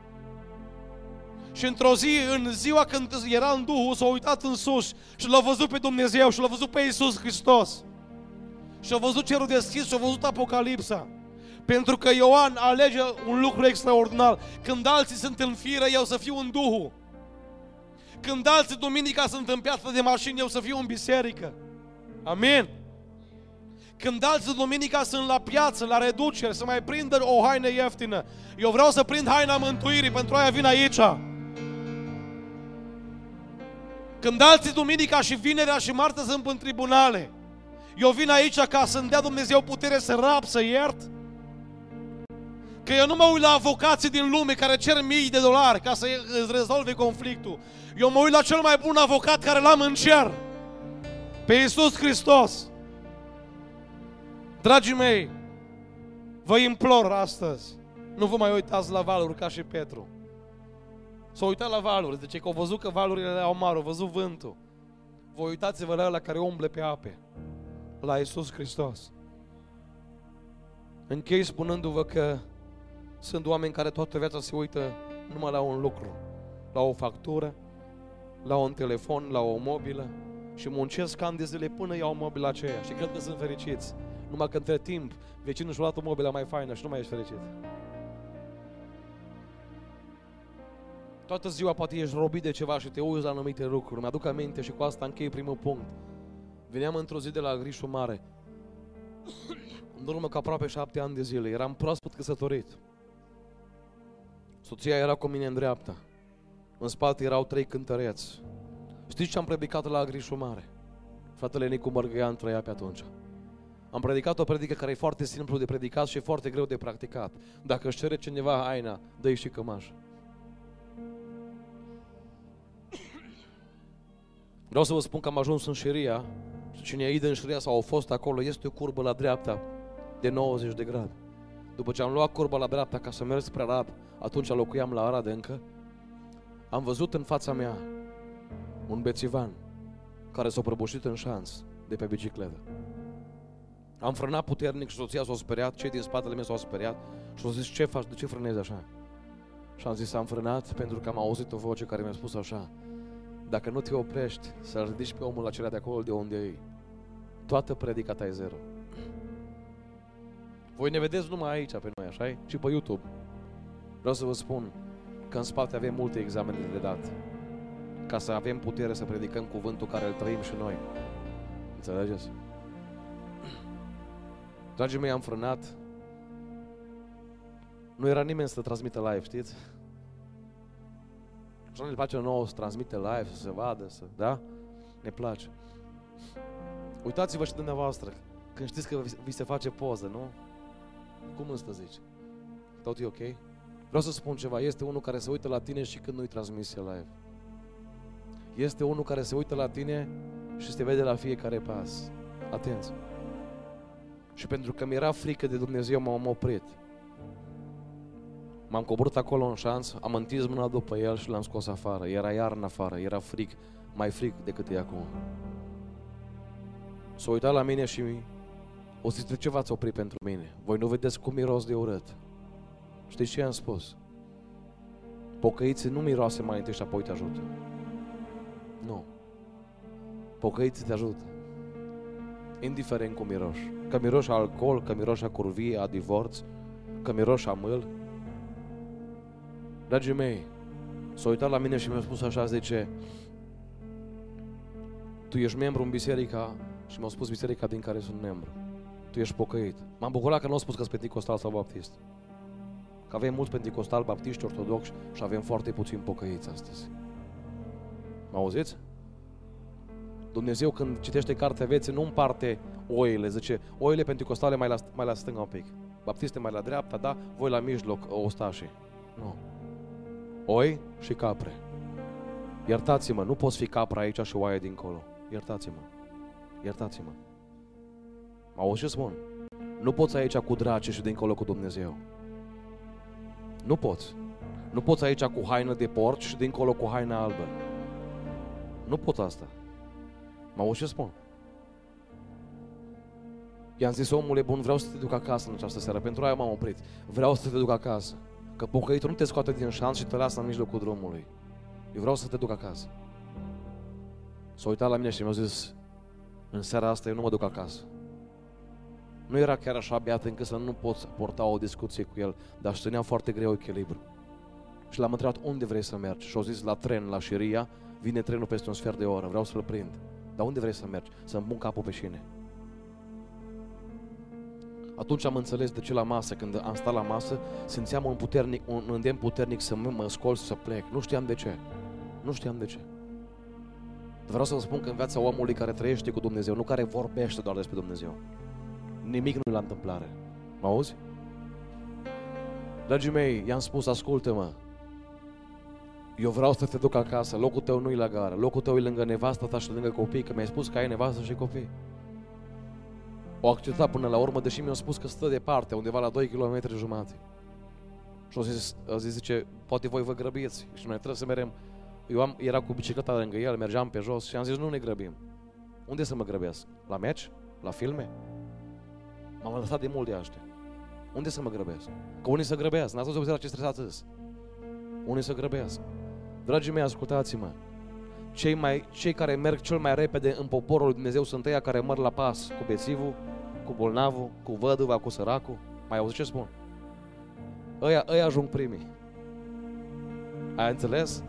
Și într-o zi, în ziua când era în Duhul, s-a uitat în sus și l-a văzut pe Dumnezeu și l-a văzut pe Iisus Hristos. Și a văzut cerul deschis și a văzut Apocalipsa. Pentru că Ioan alege un lucru extraordinar. Când alții sunt în fire, eu să fiu în Duhul. Când alții duminica sunt în piața de mașini, eu să fiu în biserică. Amin. Când alții duminica sunt la piață, la reducere, să mai prindă o haină ieftină, eu vreau să prind haina mântuirii, pentru aia vin aici. Când alții duminica și vinerea și marțea sunt în tribunale, eu vin aici ca să-mi dea Dumnezeu putere să rap, să iert. Că eu nu mă uit la avocații din lume care cer mii de dolari ca să îți rezolve conflictul. Eu mă uit la cel mai bun avocat care l-am în cer, pe Iisus Hristos. Dragii mei, vă implor astăzi, nu vă mai uitați la valuri ca și Petru. S-a uitat la valuri, zice că au văzut că valurile au mari, au văzut vântul. Vă uitați-vă la ăla care umble pe ape, la Iisus Hristos. Închei spunându-vă că sunt oameni care toată viața se uită numai la un lucru, la o factură, la un telefon, la o mobilă și muncesc ani de zile până iau mobila aceea și cred că sunt fericiți. Numai că între timp vecinul și-a luat o mobilă mai faină și nu mai ești fericit. Toată ziua poate ești robit de ceva și te uiți la anumite lucruri. Mi-aduc aminte și cu asta închei primul punct. Veneam într-o zi de la Grișul Mare. În urmă cu aproape șapte ani de zile. Eram proaspăt căsătorit. Soția era cu mine în dreapta. În spate erau trei cântăreți. Știți ce am predicat la Grișul Mare? Fratele Nicu Mărgăian trăia pe atunci. Am predicat o predică care e foarte simplu de predicat și e foarte greu de practicat. Dacă își cere cineva haina, dă-i și cămașă. Vreau să vă spun că am ajuns în Șiria și cine e în Șiria sau au fost acolo, este o curbă la dreapta de nouăzeci de grade. După ce am luat curba la dreapta ca să merg spre Arad, atunci locuiam la Arad încă, am văzut în fața mea un bețivan care s-a prăbușit în șanț de pe bicicletă. Am frânat puternic și soția s-a speriat, cei din spatele meu s-au speriat și au zis: ce faci, de ce frânezi așa? Și am zis: am frânat pentru că am auzit o voce care mi-a spus așa: dacă nu te oprești să-l ridici pe omul acela de acolo de unde e, toată predica ta e zero. Voi ne vedeți numai aici pe noi, așa-i? Și pe YouTube. Vreau să vă spun că în spate avem multe examene de dat ca să avem putere să predicăm cuvântul care îl trăim și noi. Înțelegeți? Dragii mei, am frânat. Nu era nimeni să transmită live, știți? Așa ne place nouă să transmite live, să se vadă, să, da? Ne place. Uitați-vă și dumneavoastră, când știți că vi se face poză, nu? Cum îmi stă, zici? Tot e ok? Vreau să spun ceva, este unul care se uită la tine și când nu-i transmisie live. Este unul care se uită la tine și se vede la fiecare pas. Atenți! Și pentru că mi-era frică de Dumnezeu, m-am oprit. M-am coborât acolo în șanț, am întins mâna după el și l-am scos afară. Era iarnă afară, era frig, mai frig decât e acum. S-a uitat la mine și o zis: de ce v-ați oprit pentru mine? Voi nu vedeți cum miros de urât? Știți ce i-am spus? Pocăiții nu miroase mai întâi și apoi te ajută. Nu. Pocăiții te ajută. Indiferent cum miroși. Că miroși alcool, că miroși a curvie, a divorț, că miroși a mâl. Dragii mei, s-a uitat la mine și mi-a spus așa, zice: tu ești membru în biserica, și mi-a spus biserica din care sunt membru. Tu ești pocăit. M-am bucurat că nu au spus că sunt penticostal sau baptist. Că avem mulți penticostali, baptiști, ortodoxi și avem foarte puțini pocăiți astăzi. Mă auziți? Dumnezeu când citește cartea vieții nu împarte oile, zice: oile penticostale mai la, mai la stânga un pic, baptiste mai la dreapta, da, voi la mijloc, ostașii. Nu. Oi și capre. Iertați-mă, nu poți fi capra aici și oaie dincolo. Iertați-mă. Iertați-mă. Mă auzi ce spun? Nu poți aici cu drace și dincolo cu Dumnezeu. Nu poți. Nu poți aici cu haină de porc și dincolo cu haină albă. Nu poți asta. Mă auzi ce spun? I-am zis: omule bun, vreau să te duc acasă în această seară. Pentru aia m-am oprit. Vreau să te duc acasă. Că pocăitul nu te scoate din șanț și te lasă în mijlocul drumului. Eu vreau să te duc acasă. S-a uitat la mine și mi-a zis: în seara asta eu nu mă duc acasă. Nu era chiar așa beat încât să nu pot porta o discuție cu el, dar își ținea foarte greu echilibru. Și l-am întrebat: unde vrei să mergi? Și a zis: la tren, la Șiria, vine trenul peste un sfert de oră, vreau să-l prind. Dar unde vrei să mergi? Să-mi pun capul pe șine. Atunci am înțeles de ce la masă, când am stat la masă, simțeam un, puternic, un îndemn puternic să mă, mă scol, să plec. Nu știam de ce. Nu știam de ce. Vreau să vă spun că în viața omului care trăiește cu Dumnezeu, nu care vorbește doar despre Dumnezeu, nimic nu-i la întâmplare. Mă auzi? Dragii mei, i-am spus: ascultă-mă, eu vreau să te duc acasă, locul tău nu-i la gară, locul tău e lângă nevasta ta și lângă copii, că mi-ai spus că ai nevastă și copii. O acceptat până la urmă, deși mi-a spus că stă departe, undeva la doi kilometri jumate. Și o zis, o zis, zice: poate voi vă grăbiți. Și noi trebuie să mergem. Eu am, era cu bicicleta lângă el, mergeam pe jos și am zis: nu ne grăbim. Unde să mă grăbesc? La meci? La filme? M-am lăsat de mult de aștia. Unde să mă grăbesc? Că unii se grăbesc. N-ați văzut la ce stresați îs. Unii se grăbesc. Dragii mei, ascultați-mă. cei, mai, cei care merg cel mai repede în poporul lui Dumnezeu sunt ăia care merg la pas cu bețivul, cu bolnavul, cu văduva, cu săracul. Mai auzi ce spun? Ăia, ăia ajung primii. Ai înțeles?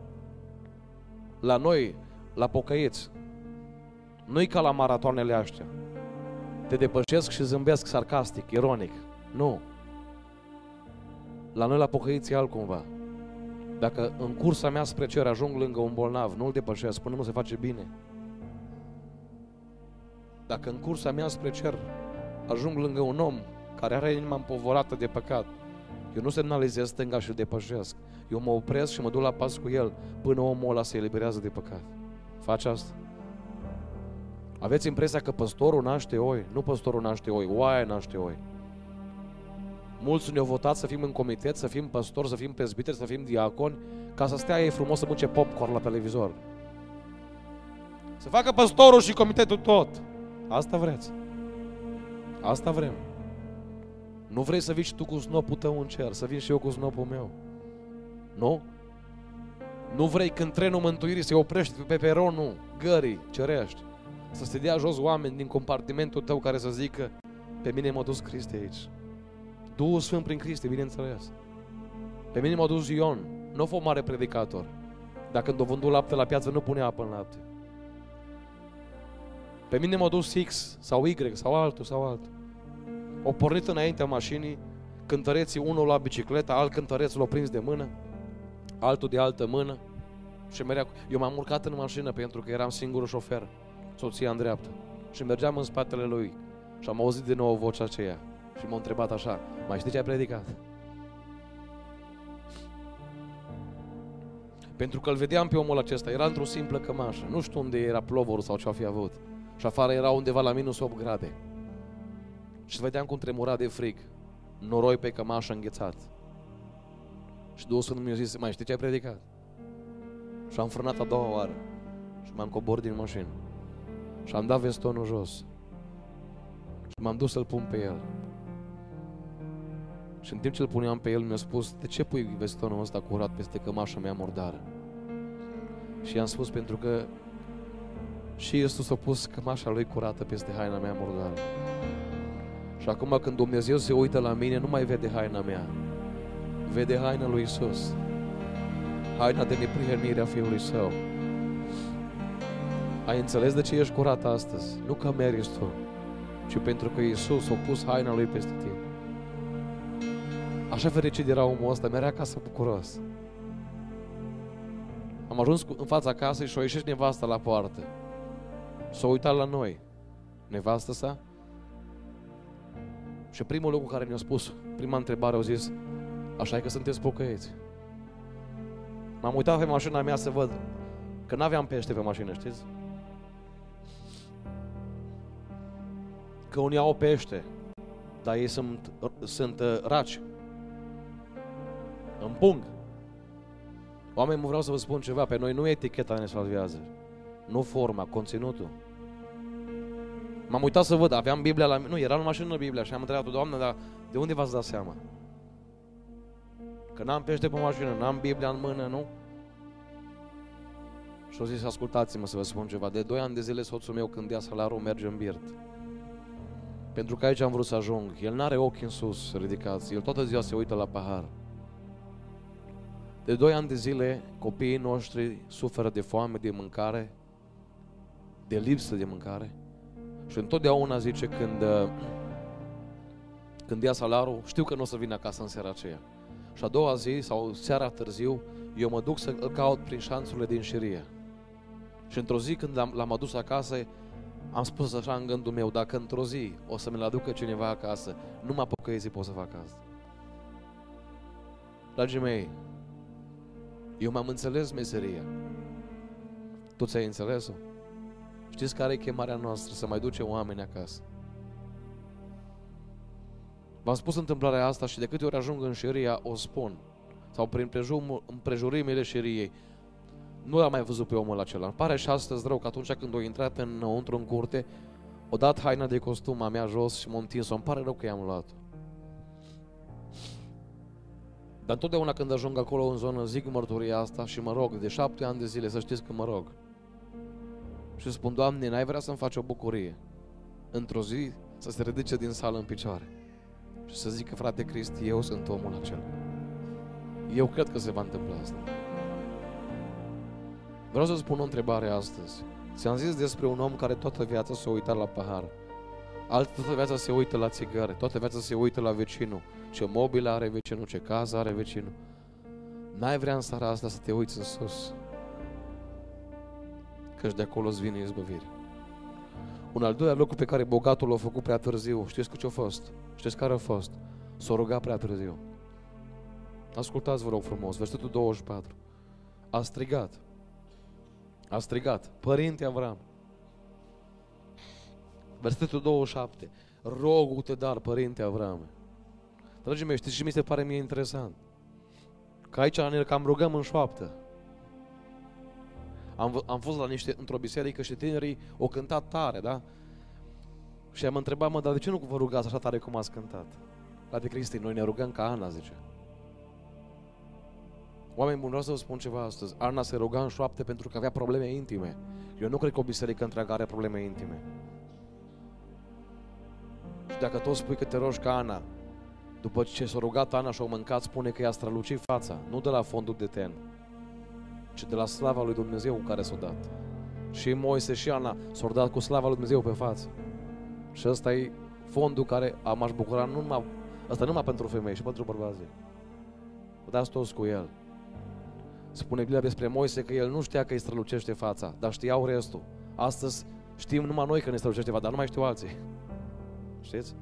La noi, la pocăiți, nu-i ca la maratoanele astea. Te depășesc și zâmbesc sarcastic, ironic. Nu. La noi, la pocăiți, e altcumva. Dacă în cursa mea spre cer ajung lângă un bolnav, nu-l depășesc până nu se face bine. Dacă în cursa mea spre cer ajung lângă un om care are inima împovorată de păcat, eu nu semnalizez stânga și îl depășesc. Eu mă opresc și mă duc la pas cu el până omul ăla se eliberează de păcat. Faci asta? Aveți impresia că păstorul naște oi? Nu păstorul naște oi, oaia naște oi. Mulți ne-au votat să fim în comitet, să fim păstori, să fim prezbiteri, să fim diaconi, ca să stea ei frumos să mânce popcorn la televizor. Să facă păstorul și comitetul tot. Asta vreți. Asta vrem. Nu vrei să vii și tu cu snopul tău în cer, să vin și eu cu snopul meu. Nu? Nu vrei când trenul mântuirii se oprește pe peronul gării cerești, să se dea jos oameni din compartimentul tău care să zică: pe mine m-a dus Hristos aici. Duhul Sfânt prin Hristos, bineînțeles. Pe mine m-a dus Ion, nu a fost mare predicator. Dacă când o vândut lapte la piață, nu punea apă în lapte. Pe mine m-a dus X sau Y sau altul sau altul. O pornit înaintea mașinii, cântăreții, unul la bicicletă, alt cântăreț l-a prins de mână, altul de altă mână și merea. Eu m-am urcat în mașină pentru că eram singurul șofer, soția în dreapta, și mergeam în spatele lui și am auzit din nou vocea aceea și m-a întrebat așa: mai știi ce ai predicat? Pentru că îl vedeam pe omul acesta, era într-o simplă cămașă, nu știu unde era plovorul sau ce-a fi avut, și afară era undeva la minus opt grade și vedeam cum tremura de frig, noroi pe cămașă înghețat. Și Duhul Sfânt mi-a zis: mai știi ce ai predicat? Și am frânat a doua oară și m-am coborât din mașină și am dat vestonul jos și m-am dus să-l pun pe el. Și în timp ce îl puneam pe el, mi-a spus: de ce pui vestonul ăsta curat peste cămașa mea murdară? Și i-am spus: pentru că și Iisus a pus cămașa lui curată peste haina mea murdară. Și acum când Dumnezeu se uită la mine, nu mai vede haina mea, vede haina lui Iisus, haina de neprihănire a Fiului Său. Ai înțeles de ce ești curat astăzi? Nu că meriți tu, ci pentru că Iisus a pus haina Lui peste tine. Așa fericit era omul ăsta, merea acasă bucuros. Am ajuns în fața casei și o ieșit nevasta la poartă. S-a uitat la noi, nevastă sa, și primul lucru care ne-a spus, prima întrebare, au zis: așa e că sunteți pocăiți? M-am uitat pe mașina mea să văd că n-aveam pește pe mașină, știți? Că unii au pește, dar ei sunt, sunt uh, raci. Împung. Oameni, vreau să vă spun ceva, pe noi nu eticheta ne salvează, nu forma, conținutul. M-am uitat să văd, aveam Biblia la mine, nu, era în mașină Biblia și am întrebat-o: Doamne, dar de unde v-ați dat seama? Că n-am pește pe mașină, n-am Biblia în mână, nu? Și au zis: ascultați-mă să vă spun ceva, de doi ani de zile soțul meu, când ia salarul, merge în birt. Pentru că aici am vrut să ajung. El n-are ochi în sus ridicați, el toată ziua se uită la pahar. De doi ani de zile copiii noștri suferă de foame, de mâncare, de lipsă de mâncare. Și întotdeauna zice când, când ia salarul, știu că nu o să vină acasă în seara aceea. Și a doua zi sau seara târziu, eu mă duc să îl caut prin șanțurile din șirie. Și într-o zi când l-am, l-am adus acasă, am spus așa în gândul meu: dacă într-o zi o să mi-l aducă cineva acasă, numai pocăiții pot să fac asta. Dragii mei, eu m-am înțeles meseria. Tu ți-ai înțeles-o? Știți care e chemarea noastră? Să mai ducem oameni acasă. V-am spus întâmplarea asta și de câte ori ajung în șiria o spun. Sau prin împrejurimile șiriei. Nu l-am mai văzut pe omul acela. Îmi pare și astăzi rău că atunci când o intrat înăuntru în curte, o dat haina de costum a mea jos și m-a întins-o. Îmi pare rău că i-am luat. Dar întotdeauna când ajung acolo în zonă, zic mărturia asta și mă rog, de șapte ani de zile, să știți că mă rog. Și spun, Doamne, n-ai vrea să-mi faci o bucurie? Într-o zi să se ridice din sală în picioare și să zică, frate Cristi, eu sunt omul acela. Eu cred că se va întâmpla asta. Vreau să spun o întrebare astăzi. Ți-am zis despre un om care toată viața s-a uitat la pahar. Altă toată viața se uită la țigăre, toată viața se uită la vecinul. Ce mobilă are vecinul, ce casă are vecinul. N-ai vrea în seara asta să te uiți în sus, căci de acolo îți vine izbăvire. Un al doilea lucru pe care bogatul l-a făcut prea târziu, știți cu ce a fost? Știți care a fost? S-a rugat prea târziu. Ascultați, vă rog frumos, versetul douăzeci și patru. A strigat. A strigat. Părinte Avram. Versetul douăzeci și șapte. Rogu-te dar, părinte Avram. Dragii mei, știți ce mi se pare mie interesant? Că aici ne cam rugăm în șoaptă. Am, am fost la niște, într-o biserică și tinerii au cântat tare, da? Și am întrebat, mă, dar de ce nu vă rugați așa tare cum ați cântat? Frate Cristi, noi ne rugăm ca Ana, zice. Oameni buni, vreau să vă spun ceva astăzi. Ana se ruga în șoapte pentru că avea probleme intime. Eu nu cred că o biserică întreagă are probleme intime. Și dacă tu spui că te rogi ca Ana, după ce s-a rugat Ana și a mâncat, spune că i-a strălucit fața, nu de la fondul de ten, ci de la slava lui Dumnezeu care s-a dat. Și Moise și Ana s-au dat cu slava lui Dumnezeu pe față. Și ăsta e fondul care m-aș bucura nu numai, ăsta numai pentru femei și pentru bărbați. Vă dați toți cu el. Spune Biblia despre Moise că el nu știa că îi strălucește fața, dar știau restul. Astăzi știm numai noi că ne strălucește fața, dar nu mai știu alții. Știți?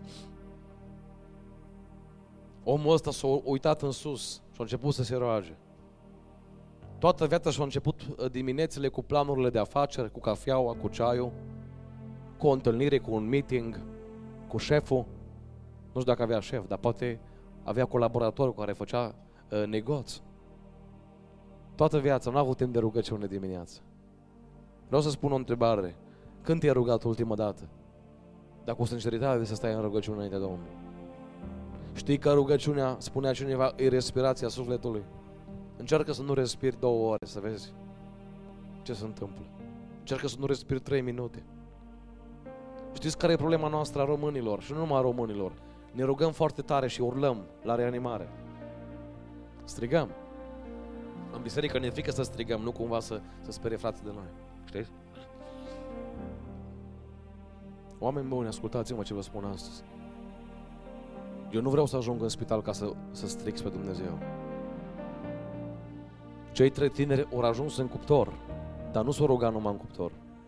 Omul ăsta s-a uitat în sus și a început să se roage. Toată viața și-a început diminețile cu planurile de afaceri, cu cafeaua, cu ceaiul, cu o întâlnire, cu un meeting, cu șeful. Nu știu dacă avea șef, dar poate avea colaborator cu care făcea uh, negoți. Toată viața n-a avut timp de rugăciune dimineața. Vreau să spun o întrebare. Când te-ai rugat ultima dată? Dar cu sinceritate să stai în rugăciune înaintea Domnului. Știi că rugăciunea, spunea cineva, e respirația sufletului. Încearcă să nu respiri două ore, să vezi ce se întâmplă. Încearcă să nu respiri trei minute. Știți care e problema noastră a românilor și nu numai a românilor? Ne rugăm foarte tare și urlăm la reanimare. Strigăm. În biserică ne e frică să strigăm, nu cumva să, să sperie frații de noi. Știți? Oameni buni, ascultați-mă ce vă spun astăzi. Eu nu vreau să ajung în spital ca să, să strig pe Dumnezeu. Cei trei tineri au ajuns în cuptor, dar nu s-au rugat numai în cuptor.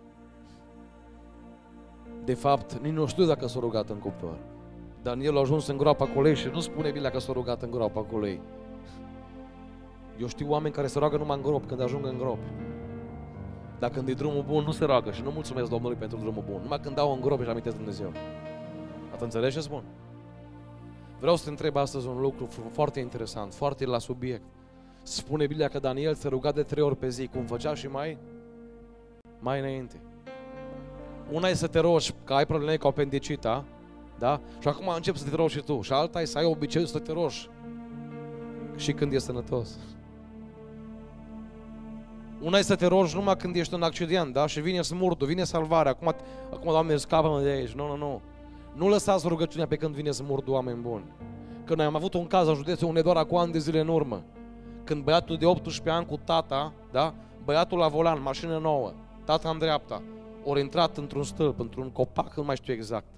De fapt, nici nu știu dacă s-au rugat în cuptor. Daniel a ajuns în groapa cu lei și nu spune Biblia că s-a rugat în groapa cu lei. Eu știu oameni care se roagă numai în grop când ajung în grop. Dar când e drumul bun, nu se roagă și nu mulțumesc Domnului pentru drumul bun. Numai când dau în grop și amintesc Dumnezeu. Ați înțeles ce spun? Vreau să te întreb astăzi un lucru foarte interesant, foarte la subiect. Spune Biblia că Daniel se ruga de trei ori pe zi, cum făcea și mai, mai înainte. Una e să te rogi că ai probleme cu apendicita, da? Și acum începi să te rogi și tu. Și alta e să ai obiceiul să te rogi și când ești sănătos. Una e să te rogi numai când ești în accident, da? Și vine smurtul, vine salvarea. Acum, acum Doamne, scapă-mă de aici. Nu, nu, nu. Nu lăsați rugăciunea pe când vine smurtul, oameni buni. Când noi am avut un caz în județul Hunedoara cu ani de zile în urmă. Când băiatul de optsprezece ani cu tata, da? Băiatul la volan, mașină nouă, tata în dreapta, ori intrat într-un stâlp, într-un copac, nu mai știu exact.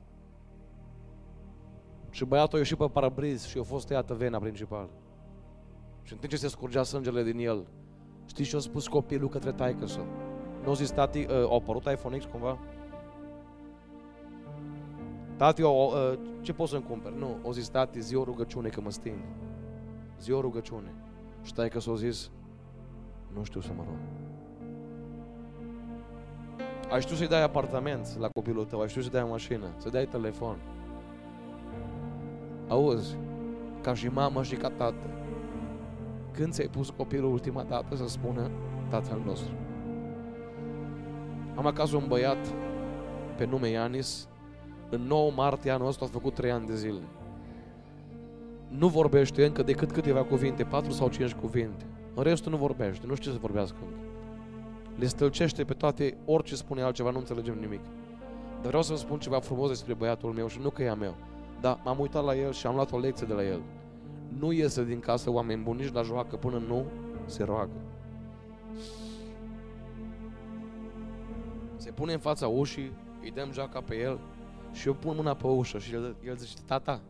Și băiatul a ieșit pe parabriz și a fost tăiată vena principală. Și în timp ce se scurgea sângele din el, știți ce a spus copilul către taică-său? Nu a zis, tati, uh, a apărut iPhone X cumva? Tati, o, uh, ce pot să-mi cumperi? Nu, a zis, tati, zi o rugăciune că mă sting. Zi o rugăciune. Și taică-său a zis, nu știu să mă rog. Ai știut să-i dai apartament la copilul tău, ai știut să-i dai o mașină, să-i dai telefon. Auzi, ca și mamă și ca tată, când ți-ai pus copilul ultima dată să spună Tatăl nostru? Am acasă un băiat pe nume Ianis, în nouă martie anul ăsta a făcut trei ani de zile. nu vorbește încă decât câteva cuvinte, patru sau cinci cuvinte. În restul nu vorbește, nu știe să vorbească încă. Le stâlcește pe toate, orice spune altceva, nu înțelegem nimic. Dar vreau să vă spun ceva frumos despre băiatul meu și nu că e a meu. Dar m-am uitat la el și am luat o lecție de la el. Nu iese din casă, oameni buni, nici la joacă până nu se roagă. Se pune în fața ușii, îi dăm jaca pe el și eu pun mâna pe ușă și el, el zice, tata.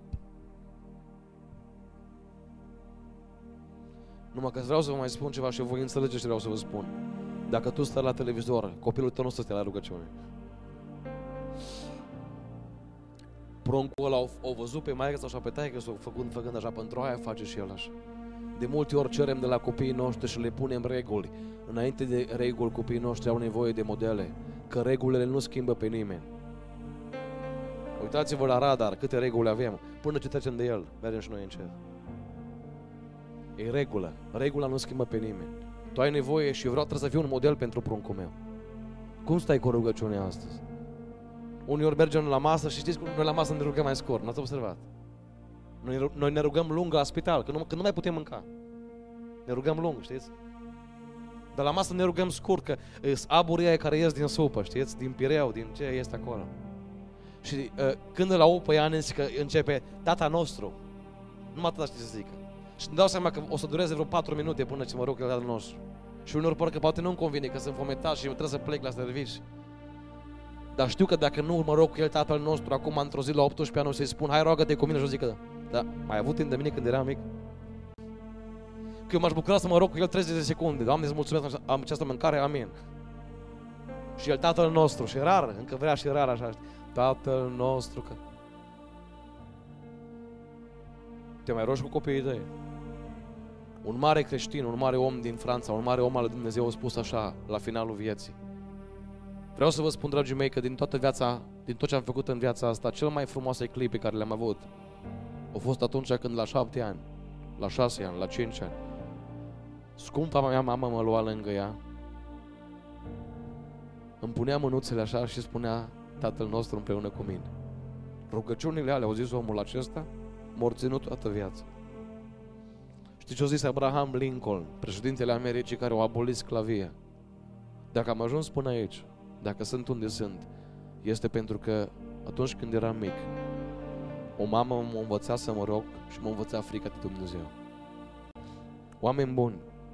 Numai că vreau să vă mai spun ceva și voi înțelegeți ce vreau să vă spun. Dacă tu stai la televizor, copilul tău nu să stea la rugăciune. Pruncul ăla o, o văzut pe maică sau pe taică s-o făcând, făcând așa, pentru aia face și el așa. De multe ori cerem de la copiii noștri și le punem reguli. Înainte de reguli, copiii noștri au nevoie de modele, că regulile nu schimbă pe nimeni. Uitați-vă la radar, câte reguli avem. Până ce trecem de el, mergem și noi încet. E regulă. Regula nu schimbă pe nimeni. Tu ai nevoie și eu vreau trebuie să fiu un model pentru pruncul meu. Cum stai cu rugăciunea astăzi? Uneori mergem la masă și știți cum noi la masă ne rugăm mai scurt, n-ați observat? Noi, noi ne rugăm lung la spital, că nu, că nu mai putem mânca. Ne rugăm lung, știți? Dar la masă ne rugăm scurt, că sunt aburii care ies din supă, știți? Din pireu, din ce este acolo. Și uh, când îl aud pe Ianis că începe Tata nostru, numai atâta știi să zică. Și îmi dau seama că o să dureze vreo patru minute până ce mă rog el Tatăl nostru. Și uneori parcă poate nu-mi convine, că sunt fometat și trebuie să plec la servici. Dar știu că dacă nu mă rog cu el Tatăl nostru, acum într-o zi la optsprezece ani o să-i spun, hai roagă-te cu mine și o zic că da, mai avut timp de mine când eram mic. Că eu m-aș bucura să mă rog cu el treizeci de secunde. Doamne, îți mulțumesc, am această mâncare, amin. Și el Tatăl nostru, și rar, încă vrea și rar așa. Tatăl nostru, că... Te mai rogi cu copiii tăi. Un mare creștin, un mare om din Franța, un mare om al lui Dumnezeu a spus așa la finalul vieții. Vreau să vă spun, dragii mei, că din toată viața, din tot ce am făcut în viața asta, cel mai frumoase clip pe care le-am avut a fost atunci când la șapte ani, la șase ani, la cinci ani, scumpa mea mamă mă lua lângă ea, îmi punea mânuțele așa și spunea Tatăl nostru împreună cu mine. Rugăciunile alea, au zis omul acesta, m-au ținut toată viața. Știți ce a zis Abraham Lincoln, președintele Americii care au abolit sclavia? Dacă am ajuns până aici, dacă sunt unde sunt, este pentru că atunci când eram mic, o mamă m-a învățat să mă rog și m-a învățat frica de Dumnezeu. Oameni buni,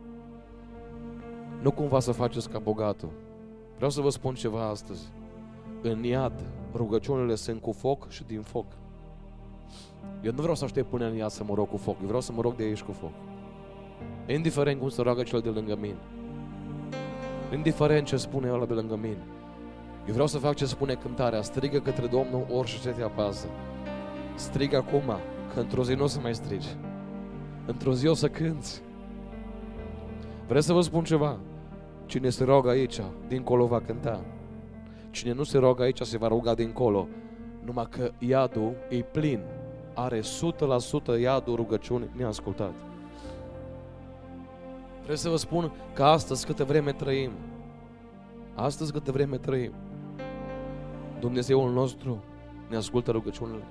nu cumva să faceți ca bogatul. Vreau să vă spun ceva astăzi. În iad, rugăciunile sunt cu foc și din foc. Eu nu vreau să aștept până în iad să mă rog cu foc, eu vreau să mă rog de aici cu foc. Indiferent cum se roagă cel de lângă mine, indiferent ce spune ăla de lângă mine, eu vreau să fac ce spune cântarea, strigă către Domnul orice te apasă. Strigă acum, că într-o zi nu o să mai strigi. Într-o zi o să cânți. Vreți să vă spun ceva? Cine se roagă aici, dincolo va cânta. Cine nu se roagă aici, se va ruga dincolo. Numai că iadul e plin. Are o sută la sută iadul rugăciuni neascultat. Vreau să vă spun că astăzi câtă vreme trăim, astăzi câtă vreme trăim, Dumnezeul nostru ne ascultă rugăciunile.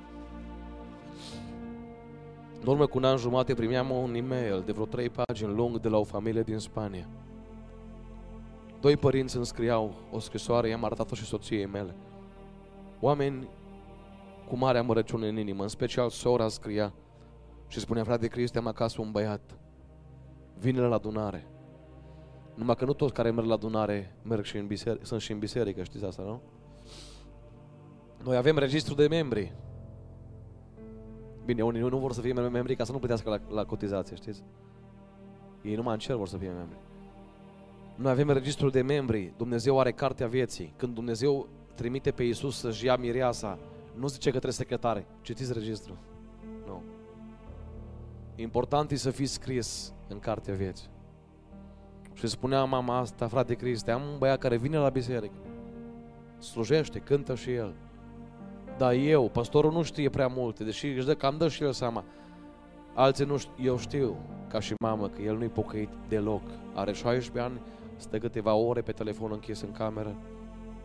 În urmă cu un an jumate primeam un e-mail de vreo trei pagini lung de la o familie din Spania. Doi părinți îmi scriau o scrisoare, i-am arătat-o și soției mele. Oameni cu mare amărăciune în inimă, în special sora scria și spunea, frate Cristi, am acasă un băiat, vine la adunare. Numai că nu toți care merg la adunare merg și în biserică, sunt și în biserică, știți asta, nu? Noi avem registru de membri. Bine, unii nu vor să fie membri ca să nu plătească la, la cotizație, știți? Ei numai în cer vor să fie membri. Noi avem registrul de membri. Dumnezeu are cartea vieții. Când Dumnezeu trimite pe Iisus să-și ia mireasa, nu zice către secretare, citiți registrul. Nu. Important e să fii scris în cartea vieții. Și spunea mama asta, frate Cristi, am un băiat care vine la biserică, slujește, cântă și el. Dar eu, pastorul nu știe prea multe, deși își dă, cam dă și el seama. Alții nu știu, eu știu, ca și mamă, că el nu-i pocăit deloc. Are șaisprezece ani, stă câteva ore pe telefon închis în cameră,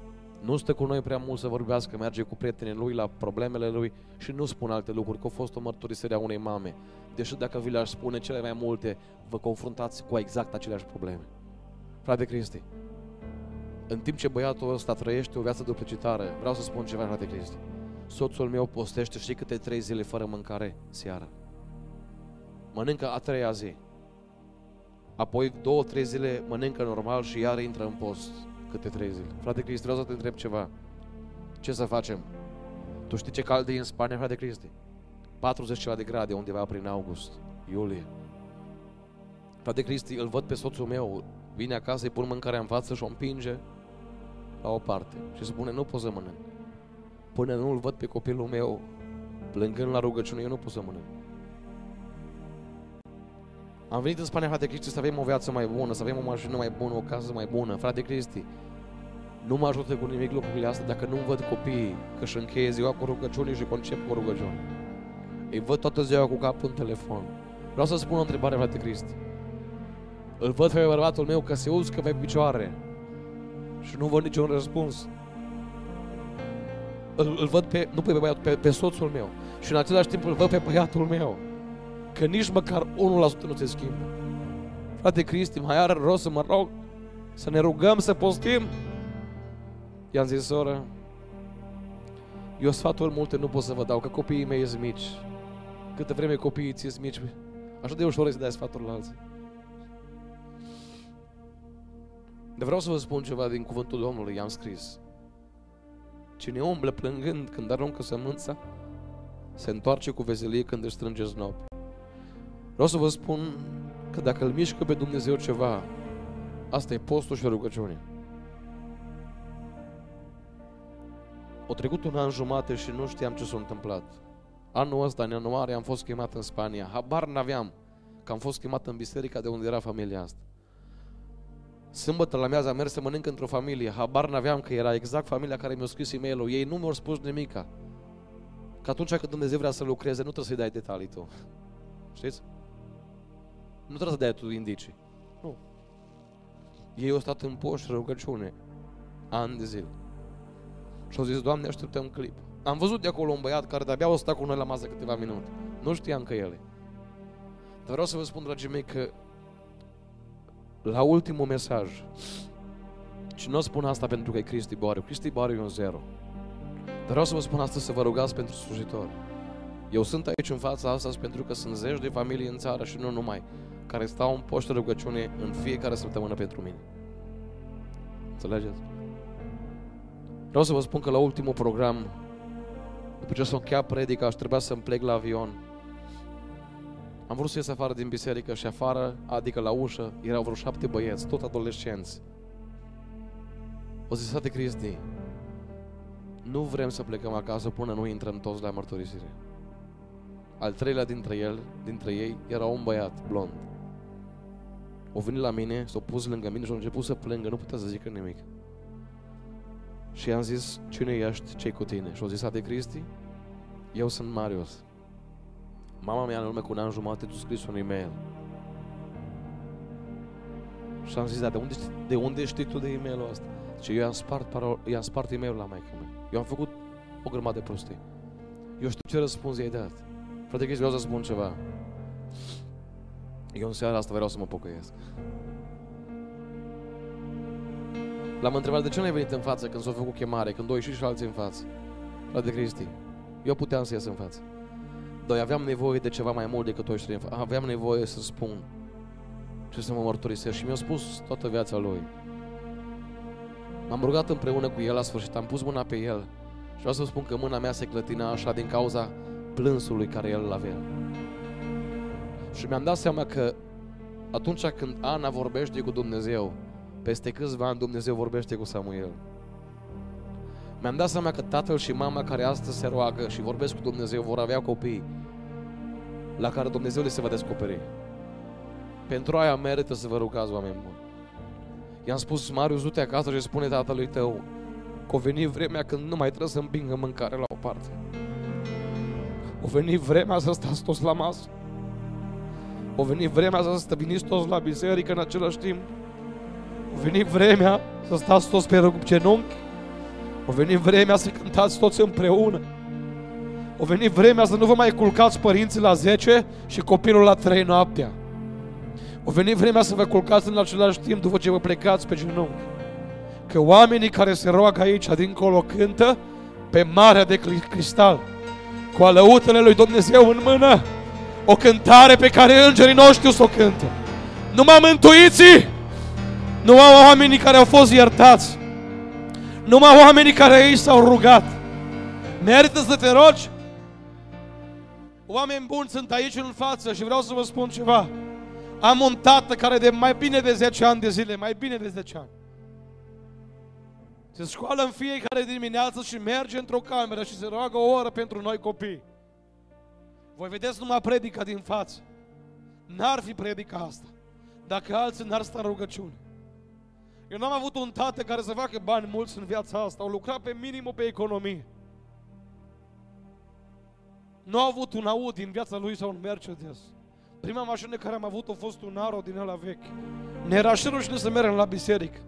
Nu stă cu noi prea mult să vorbească, merge cu prietenii lui la problemele lui și nu spune alte lucruri, că a fost o mărturisire a unei mame. Deși dacă vi le-aș spune cele mai multe, vă confruntați cu exact aceleași probleme. Frate Cristi, în timp ce băiatul ăsta trăiește o viață duplicitară, vreau să spun ceva, frate Cristi. Soțul meu postește, știi câte trei zile fără mâncare seara. Mănâncă a treia zi. Apoi două, trei zile mănâncă normal și iar intră în post câte trei zile. Frate Cristi, vreau să te întreb ceva. Ce să facem? Tu știi ce cald e în Spania, frate Cristi? patruzeci de grade undeva prin august, iulie. Frate Cristi, îl văd pe soțul meu, vine acasă, îi pun mâncarea în față și o împinge la o parte și spune, nu pot să mănânc. Până nu îl văd pe copilul meu plângând la rugăciune, eu nu pot să mănânc. Am venit în Spania, frate Cristi, să avem o viață mai bună, să avem o mașină mai bună, o casă mai bună. Frate Cristi, nu mă ajută cu nimic lucrurile astea dacă nu văd copiii că își încheie ziua cu rugăciune și concep cu rugăciune. Îi văd toată ziua cu capul în telefon. Vreau să spun o întrebare, frate Cristi. Îl văd pe bărbatul meu că se uscă pe picioare și nu văd niciun răspuns. Îl, îl văd pe, nu pe băiatul, pe, pe soțul meu și în același timp îl văd pe băiatul meu că nici măcar unu la sută nu se schimbă. Frate Cristi, mai are rost să mă rog să ne rugăm, să postim? I-am zis, soră, eu sfaturi multe nu pot să vă dau, că copiii mei sunt mici. Câtă vreme copiii ți sunt mici, așa de ușor e să dai sfaturi la alții. Dar vreau să vă spun ceva din cuvântul Domnului, i-am scris. Cine umblă plângând când aruncă sămânța, se întoarce cu veselie când își strânge znopi. Vreau să vă spun că dacă îl mișcă pe Dumnezeu ceva, asta e postul și rugăciunea. O trecut un an jumate și nu știam ce s-a întâmplat. Anul ăsta, în ianuarie, am fost chemat în Spania. Habar n-aveam că am fost chemat în biserica de unde era familia asta. Sâmbătă la miază am mers să mănânc într-o familie. Habar n-aveam că era exact familia care mi-a scris e-mail-ul. Ei nu mi-au spus nimica. Că atunci când Dumnezeu vrea să lucreze, nu trebuie să-i dai detalii tu. Știți? Nu trebuie să dai tu indicii. Nu. Ei au stat în poș și rugăciune ani de zile. Și au zis, Doamne, așteptăm un clip. Am văzut de acolo un băiat care de-abia o sta cu noi la masă câteva minute. Nu știam că el e. Dar vreau să vă spun, dragii mei, că la ultimul mesaj, și nu o spun asta pentru că e Cristi Boariu, Cristi Boariu e un zero. Dar vreau să vă spun asta, să vă rugați pentru slujitori. Eu sunt aici în fața astăzi pentru că sunt zeci de familii în țară și nu numai, care stau în poștă rugăciune în fiecare săptămână pentru mine. Înțelegeți? Vreau să vă spun că la ultimul program, după ce s-a încheiat predica, aș trebuia să-mi plec la avion. Am vrut să ies afară din biserică și afară, adică la ușă, erau vreo șapte băieți, tot adolescenți. O zis, frate Cristi, nu vrem să plecăm acasă până nu intrăm toți la mărturisire. Al treilea dintre el, dintre ei, era un băiat blond. O venit la mine, s-a pus lângă mine și a început să plângă, nu putea să zică nimic. Și i-am zis, cine ești, ce-i cu tine? Și a zis, frate Cristi, eu sunt Marius. Mama mea în urmă cu un an jumate a scris un e-mail. Și am zis, da, de unde, de unde știi tu de e-mailul ăsta? Și eu i-am spart, parol, i-am spart e-mailul la maică mea. Eu am făcut o grămadă de prostii. Eu știu ce răspuns i-ai dat. Frate Cristi, vreau să spun ceva. Eu în seara asta vreau să mă pocăiesc. L-am întrebat, de ce nu ai venit în față când s-a făcut chemare, când doi și și alții în față? Frate Cristi, eu puteam să ies în față. Dar aveam nevoie de ceva mai mult decât toi și aveam nevoie să spun și să mă mărturisesc. Și mi-a spus toată viața lui. M-am rugat împreună cu el la sfârșit, am pus mâna pe el și vreau să spun că mâna mea se clătina așa din cauza plânsului care el îl avea. Și mi-am dat seama că atunci când Ana vorbește cu Dumnezeu, peste câțiva ani Dumnezeu vorbește cu Samuel. Mi-am dat seama că tatăl și mama care astăzi se roagă și vorbesc cu Dumnezeu vor avea copii la care Dumnezeu le se va descoperi. Pentru aia merită să vă rugați, oameni buni. I-am spus, Marius, du-te acasă și spune tatălui tău că a venit vremea când nu mai trebuie să împingă mâncare la o parte. A venit vremea să stați toți la masă. A venit vremea să stăviniți toți la biserică în același timp. A venit vremea să stați toți pe genunchi. O venit vremea să cântați toți împreună. O venit vremea să nu vă mai culcați părinții la zece și copilul la trei noaptea. O venit vremea să vă culcați în același timp după ce vă plecați pe genunchi. Că oamenii care se roagă aici dincolo cântă pe marea de cristal, cu alăutele lui Dumnezeu în mână, o cântare pe care îngerii noștri o cântă. Numai mântuiții, numai oamenii care au fost iertați, numai oamenii care aici s-au rugat. Merită să te rogi? Oameni buni sunt aici în față și vreau să vă spun ceva. Am un tată care de mai bine de zece ani de zile, mai bine de zece ani, se scoală în fiecare dimineață și merge într-o cameră și se roagă o oră pentru noi copii. Voi vedeți numai predica din față. N-ar fi predica asta dacă alții n-ar sta în rugăciune. Eu n-am avut un tată care să facă bani mulți în viața asta. Au lucrat pe minimul pe economie. Nu a avut un Audi în viața lui sau un Mercedes. Prima mașină care am avut a fost un Aro din ăla vechi. Ne era și rușine să mergem la biserică.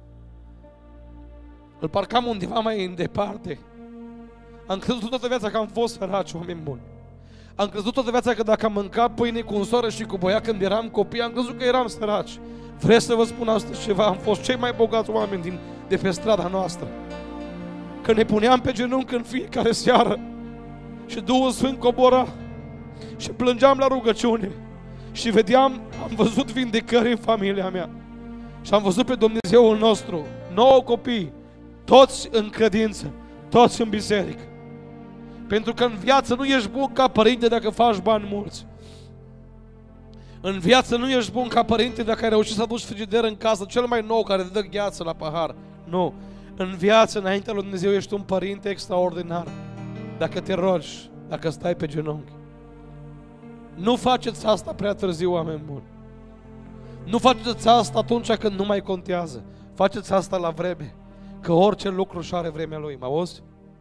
Îl parcam undeva mai în departe. Am crezut toată viața că am fost săraci, oameni buni. Am crezut toată viața că dacă am mâncat pâine cu un soră și cu boia când eram copii, am crezut că eram săraci. Vreți să vă spun astăzi ceva? Am fost cei mai bogați oameni din, de pe strada noastră. Că ne puneam pe genunchi în fiecare seară și Duhul Sfânt cobora și plângeam la rugăciune și vedeam, am văzut vindecări în familia mea și am văzut pe Dumnezeul nostru, nouă copii, toți în credință, toți în biserică. Pentru că în viață nu ești bun ca părinte dacă faci bani mulți. În viață nu ești bun ca părinte dacă ai reușit să aduci frigider în casă, cel mai nou care te dă gheață la pahar. Nu. În viață, înaintea lui Dumnezeu, ești un părinte extraordinar dacă te rogi, dacă stai pe genunchi. Nu faceți asta prea târziu, oameni buni. Nu faceți asta atunci când nu mai contează. Faceți asta la vreme. Că orice lucru și are vremea lui. Mă auzi?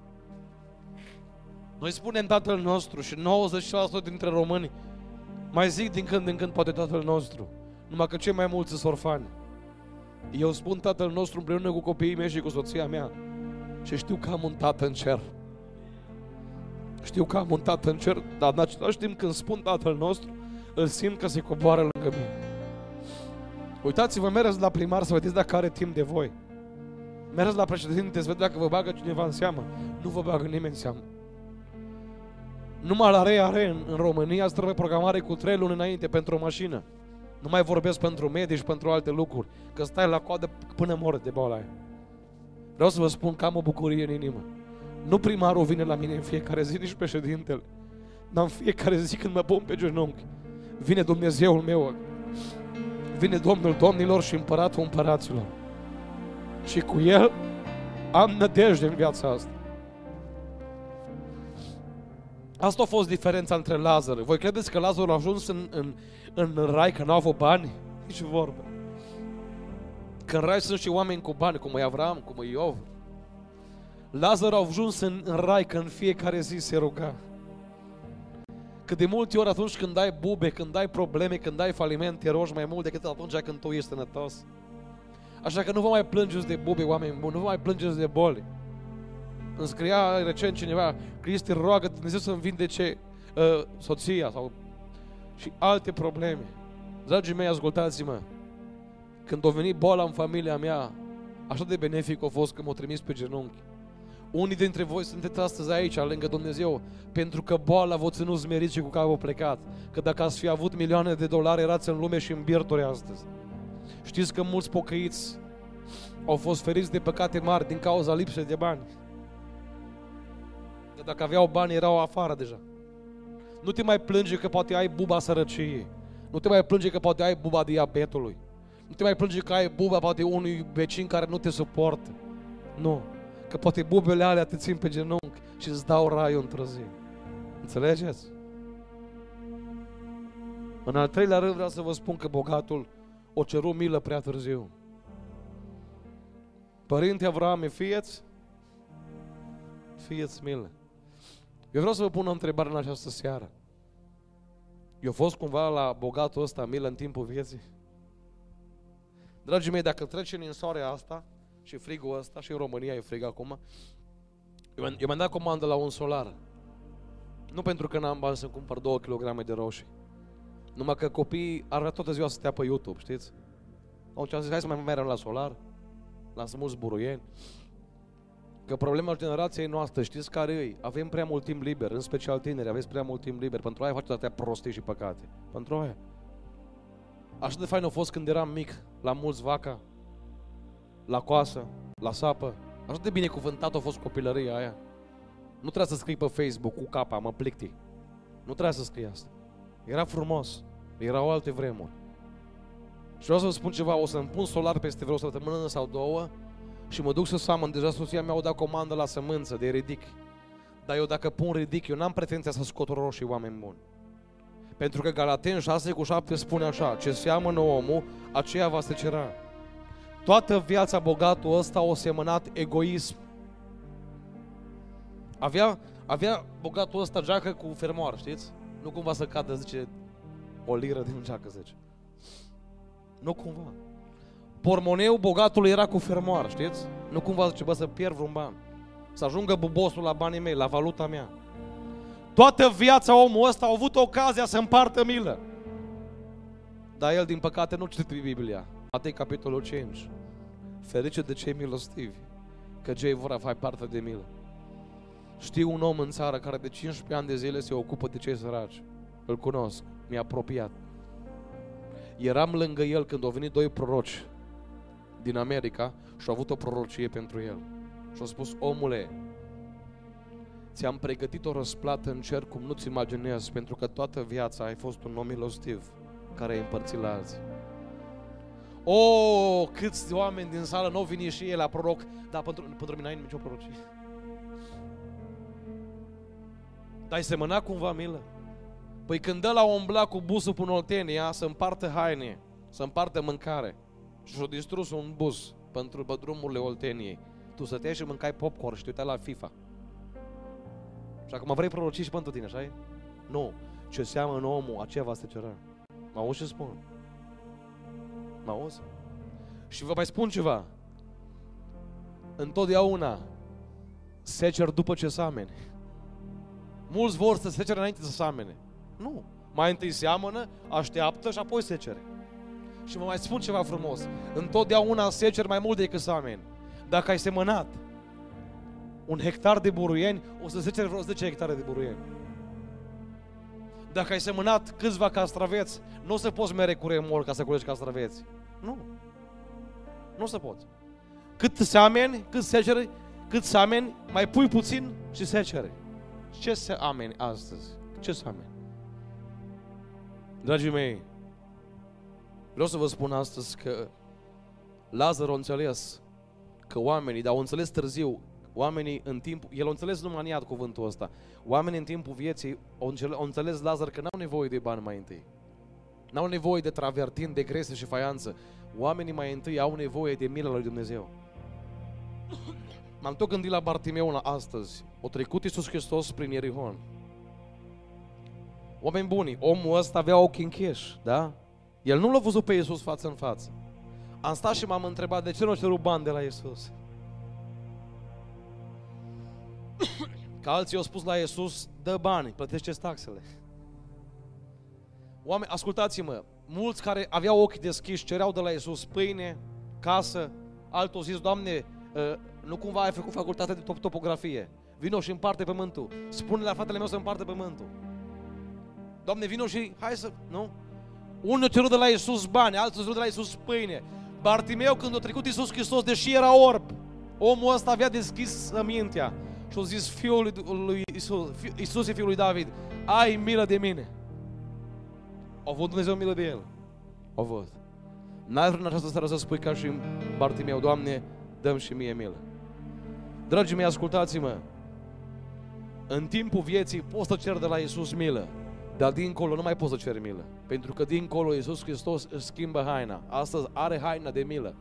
Noi spunem Tatăl nostru și nouăzeci la sută dintre români mai zic din când în când poate Tatăl nostru. Numai că cei mai mulți sunt orfani. Eu spun Tatăl nostru împreună cu copiii mei și cu soția mea. Și știu că am un Tată în cer. Știu că am un Tată în cer, dar în același timp când spun Tatăl nostru, îl simt că se coboară lângă mine. Uitați-vă, mergeți la primar să vedeți dacă are timp de voi. Mergeți la președinte să vedeți dacă vă bagă cineva în seamă. Nu vă bagă nimeni în seamă. Numai la R A R în, în România îți trebuie programare cu trei luni înainte pentru o mașină. Nu mai vorbesc pentru medici și pentru alte lucruri, că stai la coadă până mor de boala aia. Vreau să vă spun că am o bucurie în inimă. Nu primarul vine la mine în fiecare zi, nici președintele. Dar în fiecare zi când mă pun pe genunchi, vine Dumnezeul meu. Vine Domnul Domnilor și Împăratul Împăraților. Și cu El am nădejde în viața asta. Asta a fost diferența între Lazar. Voi credeți că Lazar a ajuns în, în, în rai că n-au avut bani? Nici vorbă. Că în rai sunt și oameni cu bani, cum e Avram, cum e Iov. Lazar a ajuns în, în rai că în fiecare zi se ruga. Că de multe ori atunci când ai bube, când ai probleme, când ai faliment, te rogi mai mult decât atunci când tu ești sănătos. Așa că nu vă mai plângeți de bube, oameni buni, nu vă mai plângeți de boli. Îmi scria recent cineva, Cristi, roagă Dumnezeu să-mi vindece uh, soția sau și alte probleme. Dragii mei, ascultați-mă, când a venit boala în familia mea, așa de benefic a fost că m-a trimis pe genunchi. Unii dintre voi sunteți astăzi aici, lângă Dumnezeu, pentru că boala v-a ținut smeriți și cu capul plecat. Că dacă ați fi avut milioane de dolari, erați în lume și în birturi astăzi. Știți că mulți pocăiți au fost feriți de păcate mari din cauza lipsei de bani. Că dacă aveau bani, erau afară deja. Nu te mai plânge că poate ai buba sărăciei. Nu te mai plânge că poate ai buba diabetului. Nu te mai plânge că ai buba poate unui vecin care nu te suportă. Nu. Că poate bubele alea te țin pe genunchi și îți dau raiul într-o zi. Înțelegeți? În al treilea rând vreau să vă spun că bogatul o ceru milă prea târziu. Părinte Avraame, fieți, fieți milă. Eu vreau să vă pun o întrebare în această seară. Eu fost cumva la bogatul ăsta milă în timpul vieții? Dragii mei, dacă trecem în soarea asta, și frigul ăsta, și în România e frig acum, eu mi-am dat comandă la un solar. Nu pentru că n-am bani să cumpăr două kilograme de roșii. Numai că copiii ar vrea toată ziua să stea pe YouTube, știți? Atunci am zis, hai să mai mergem la solar, la mulți buruieni. Că problema generației noastre, știți care e? Avem prea mult timp liber, în special tineri, aveți prea mult timp liber. Pentru aia faceți atâtea prostii și păcate. Pentru aia. Așa de fain a fost când eram mic, la mulți vaca, la coasă, la sapă. Așa de binecuvântat a fost copilăria aia. Nu trebuia să scrii pe Facebook cu capa, mă plicti. Nu trebuia să scrii asta. Era frumos. Erau alte vremuri. Și vreau să vă spun ceva, o să-mi pun solar peste vreo săptămână sau două și mă duc să seamăn. Deja soția mea o dat comandă la sămânță de ridic. Dar eu dacă pun ridic, eu n-am pretenția să scot roșii, oameni buni. Pentru că Galateni șase cu șapte spune așa: ce seamănă omul, aceea va secera. Toată viața bogatul ăsta o semănat egoism. Avea, avea bogatul ăsta geacă cu fermoară, știți? Nu cumva să cadă, zice, o liră din geacă, zice. Nu cumva. Pormoneu bogatului era cu fermoară, știți? Nu cumva zice, bă, să pierd vreun ban. Să ajungă bubosul la banii mei, la valuta mea. Toată viața omul ăsta a avut ocazia să împartă milă. Dar el, din păcate, nu citi Biblia. Matei, capitolul cinci. Ferice de cei milostivi, că cei vor avea parte de milă. Știu un om în țară care de cincisprezece ani de zile se ocupă de cei săraci. Îl cunosc, mi-a apropiat. Eram lângă el când au venit doi proroci din America și au avut o prorocie pentru el. Și au spus, omule, ți-am pregătit o răsplată în cer cum nu-ți imaginezi, pentru că toată viața ai fost un om milostiv care ai împărțit la alții. O, câți oameni din sală n-au venit și ei la proroc, dar pentru, pentru mine n-ai nicio prorocie. Dar ai semănat cumva milă? Păi când dă la umbla cu busul până Oltenia să împartă haine, să împartă mâncare și și-a distrus un bus pentru pe drumurile Olteniei, tu stăteai și mâncai popcorn și te uitai la FIFA. Și acum vrei prorocii și pentru tine, așa-i? Nu. Ce seamănă omul, aceea va secera. Mă auzi ce spun? Mă auzi? Și vă mai spun ceva. Întotdeauna secer după ce sameni. Mulți vor să secere înainte să samene. Nu. Mai întâi seamănă, așteaptă și apoi secere. Și vă mai spun ceva frumos. Întotdeauna seceri mai mult decât sameni. Dacă ai semănat un hectar de buruieni, o să seceri vreo zece hectare de buruieni. Dacă ai semănat câțiva castraveți, nu o să poți mere cu remol ca să culegi castraveți. Nu. Nu o să poți. Cât seameni, cât seceri, cât seameni, mai pui puțin și secere. Ce seameni astăzi? Ce seameni? Dragii mei, vreau să vă spun astăzi că Lazar a înțeles că oamenii, dar au înțeles târziu, oamenii în timp, el a înțeles numai în iad cuvântul ăsta, oamenii în timpul vieții au înțeles, au înțeles Lazar că n-au nevoie de bani mai întâi. N-au nevoie de travertin, de grese și faianță. Oamenii mai întâi au nevoie de mila lui Dumnezeu. M-am tot gândit la Bartimeu astăzi. O trecut Iisus Hristos prin Ierihon. Oameni buni, omul ăsta avea ochii încheși, da? El nu l-a văzut pe Iisus față în față. Am stat și m-am întrebat de ce nu a cerut bani de la Iisus. Că alții au spus la Iisus, dă bani, plătește taxele. Oameni, ascultați-mă, mulți care aveau ochii deschiși cereau de la Iisus pâine, casă, altul zis, Doamne, nu cumva ai făcut facultatea de top topografie? Vino și împarte pământul. Spune la fratele meu să împarte pământul. Doamne, vino și hai să, nu? Unul a cerut de la Iisus bani, altul a cerut de la Iisus pâine. Bartimeu, când a trecut Iisus Hristos, deși era orb, omul ăsta avea deschis mintea și a zis, Fiul lui Iisus, Iisus e Fiul lui David, ai milă de mine. A avut Dumnezeu milă de el. A avut. N-ai vrut în această seară să spui ca și Bartimeu, Doamne, dăm și mie milă. Dragii mei, ascultați-mă. În timpul vieții poți să ceri de la Iisus milă, dar dincolo nu mai poți să ceri milă. Pentru că dincolo Iisus Hristos își schimbă haina. Astăzi are haina de milă.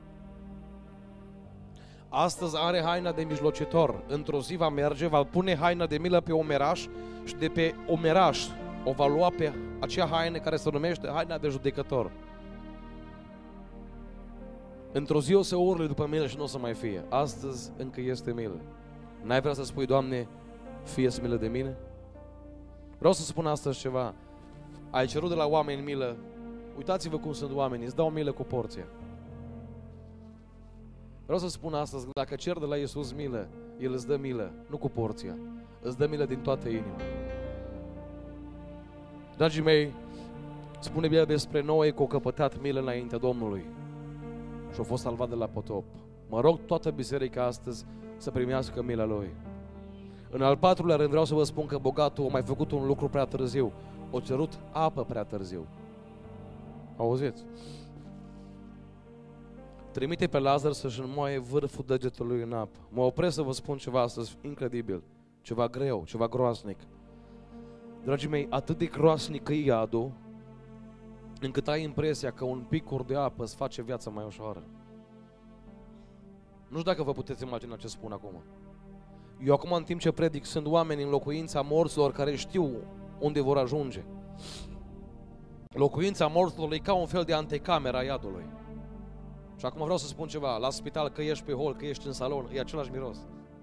Astăzi are haina de mijlocitor. Într-o zi va merge, va pune haina de milă pe omeraș și de pe omeraș o va lua pe acea haină care se numește haina de judecător. Într-o zi o să urle după milă și nu o să mai fie. Astăzi încă este milă. N-ai vrea să spui, Doamne, fie-ți milă de mine? Vreau să spun astăzi ceva. Ai cerut de la oameni milă. Uitați-vă cum sunt oamenii, îți dau milă cu porția. Vreau să spun astăzi, dacă cer de la Iisus milă, El îți dă milă, nu cu porția. Îți dă milă din toată inima. Dragii mei, spune Biblia despre Noe că a căpătat milă înaintea Domnului și a fost salvat de la potop. Mă rog toată biserica astăzi să primească mila Lui. În al patrulea rând vreau să vă spun că bogatul a mai făcut un lucru prea târziu. A cerut apă prea târziu. Auziți? Trimite pe Lazar să-și înmoaie vârful degetului în apă. Mă opresc să vă spun ceva astăzi incredibil. Ceva greu, ceva groasnic. Dragii mei, atât de groasnic e iadul, încât ai impresia că un picur de apă îți face viața mai ușoară. Nu știu dacă vă puteți imagina ce spun acum. Eu acum, în timp ce predic, sunt oameni în locuința morților care știu unde vor ajunge. Locuința morților e ca un fel de antecameră a iadului. Și acum vreau să spun ceva. La spital, că ești pe hol, că ești în salon, e același miros.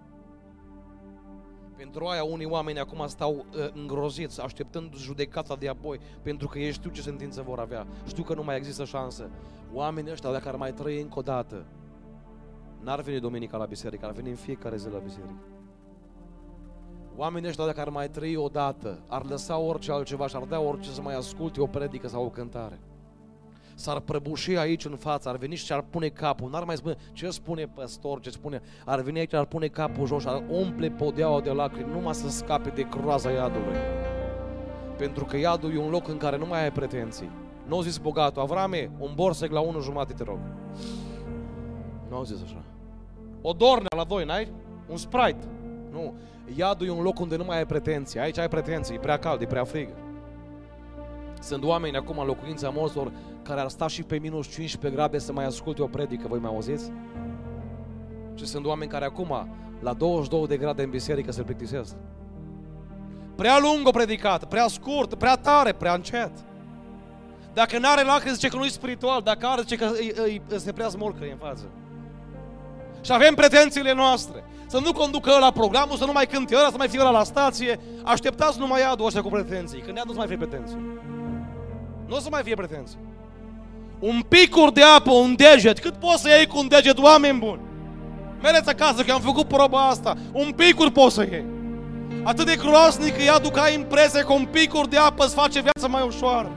Pentru aia unii oameni acum stau uh, îngroziți, așteptând judecata de apoi, pentru că ei știu ce sentință vor avea. Știu că nu mai există șansă. Oamenii ăștia, dacă ar mai trăi încă o dată, n-ar veni duminica la biserică, ar veni în fiecare zi la biserică. Oamenii ăștia, dacă ar mai trăi o dată, ar lăsa orice altceva și ar dea orice să mai asculte o predică sau o cântare. S-ar prăbuși aici în față, ar veni și ar pune capul, n-ar mai spune ce spune păstor, ce spune, ar veni aici, ar pune capul jos, ar umple podeaua de lacrimi, numai să scape de groaza iadului. Pentru că iadul e un loc în care nu mai ai pretenții. Nu zis bogatul, Avrame, un borsec la unu jumate, te rog. Nu au zis așa. O dornea la doi, n-ai? Un Sprite. Nu. Iadul e un loc unde nu mai ai pretenții. Aici ai pretenții, e prea cald, e prea frig. Sunt oameni acum în locuința morților care ar sta și pe minus cincisprezece grade să mai asculte o predică, voi mai auziți? Și sunt oameni care acum, la douăzeci și două de grade în biserică, se plictisesc. Prea lung o predicată, prea scurt, prea tare, prea încet. Dacă n-are lacrimi, zice că nu e spiritual, dacă are, zice că îi, îi, se prea smulcăie în față. Și avem pretențiile noastre. Să nu conducă ăla programul, să nu mai cânte ăla, să mai fie ăla la stație. Așteptați numai iadul ăștia cu pretenții. Când iadul nu mai fie pretenții. Nu o să mai fie pretenții. Un picur de apă, un deget. Cât poți să iei cu un deget, oameni buni? Mereți acasă că am făcut proba asta. Un picur poți să iei. Atât de groasnic că iadul că ai impresia că un picur de apă îți face viața mai ușoară.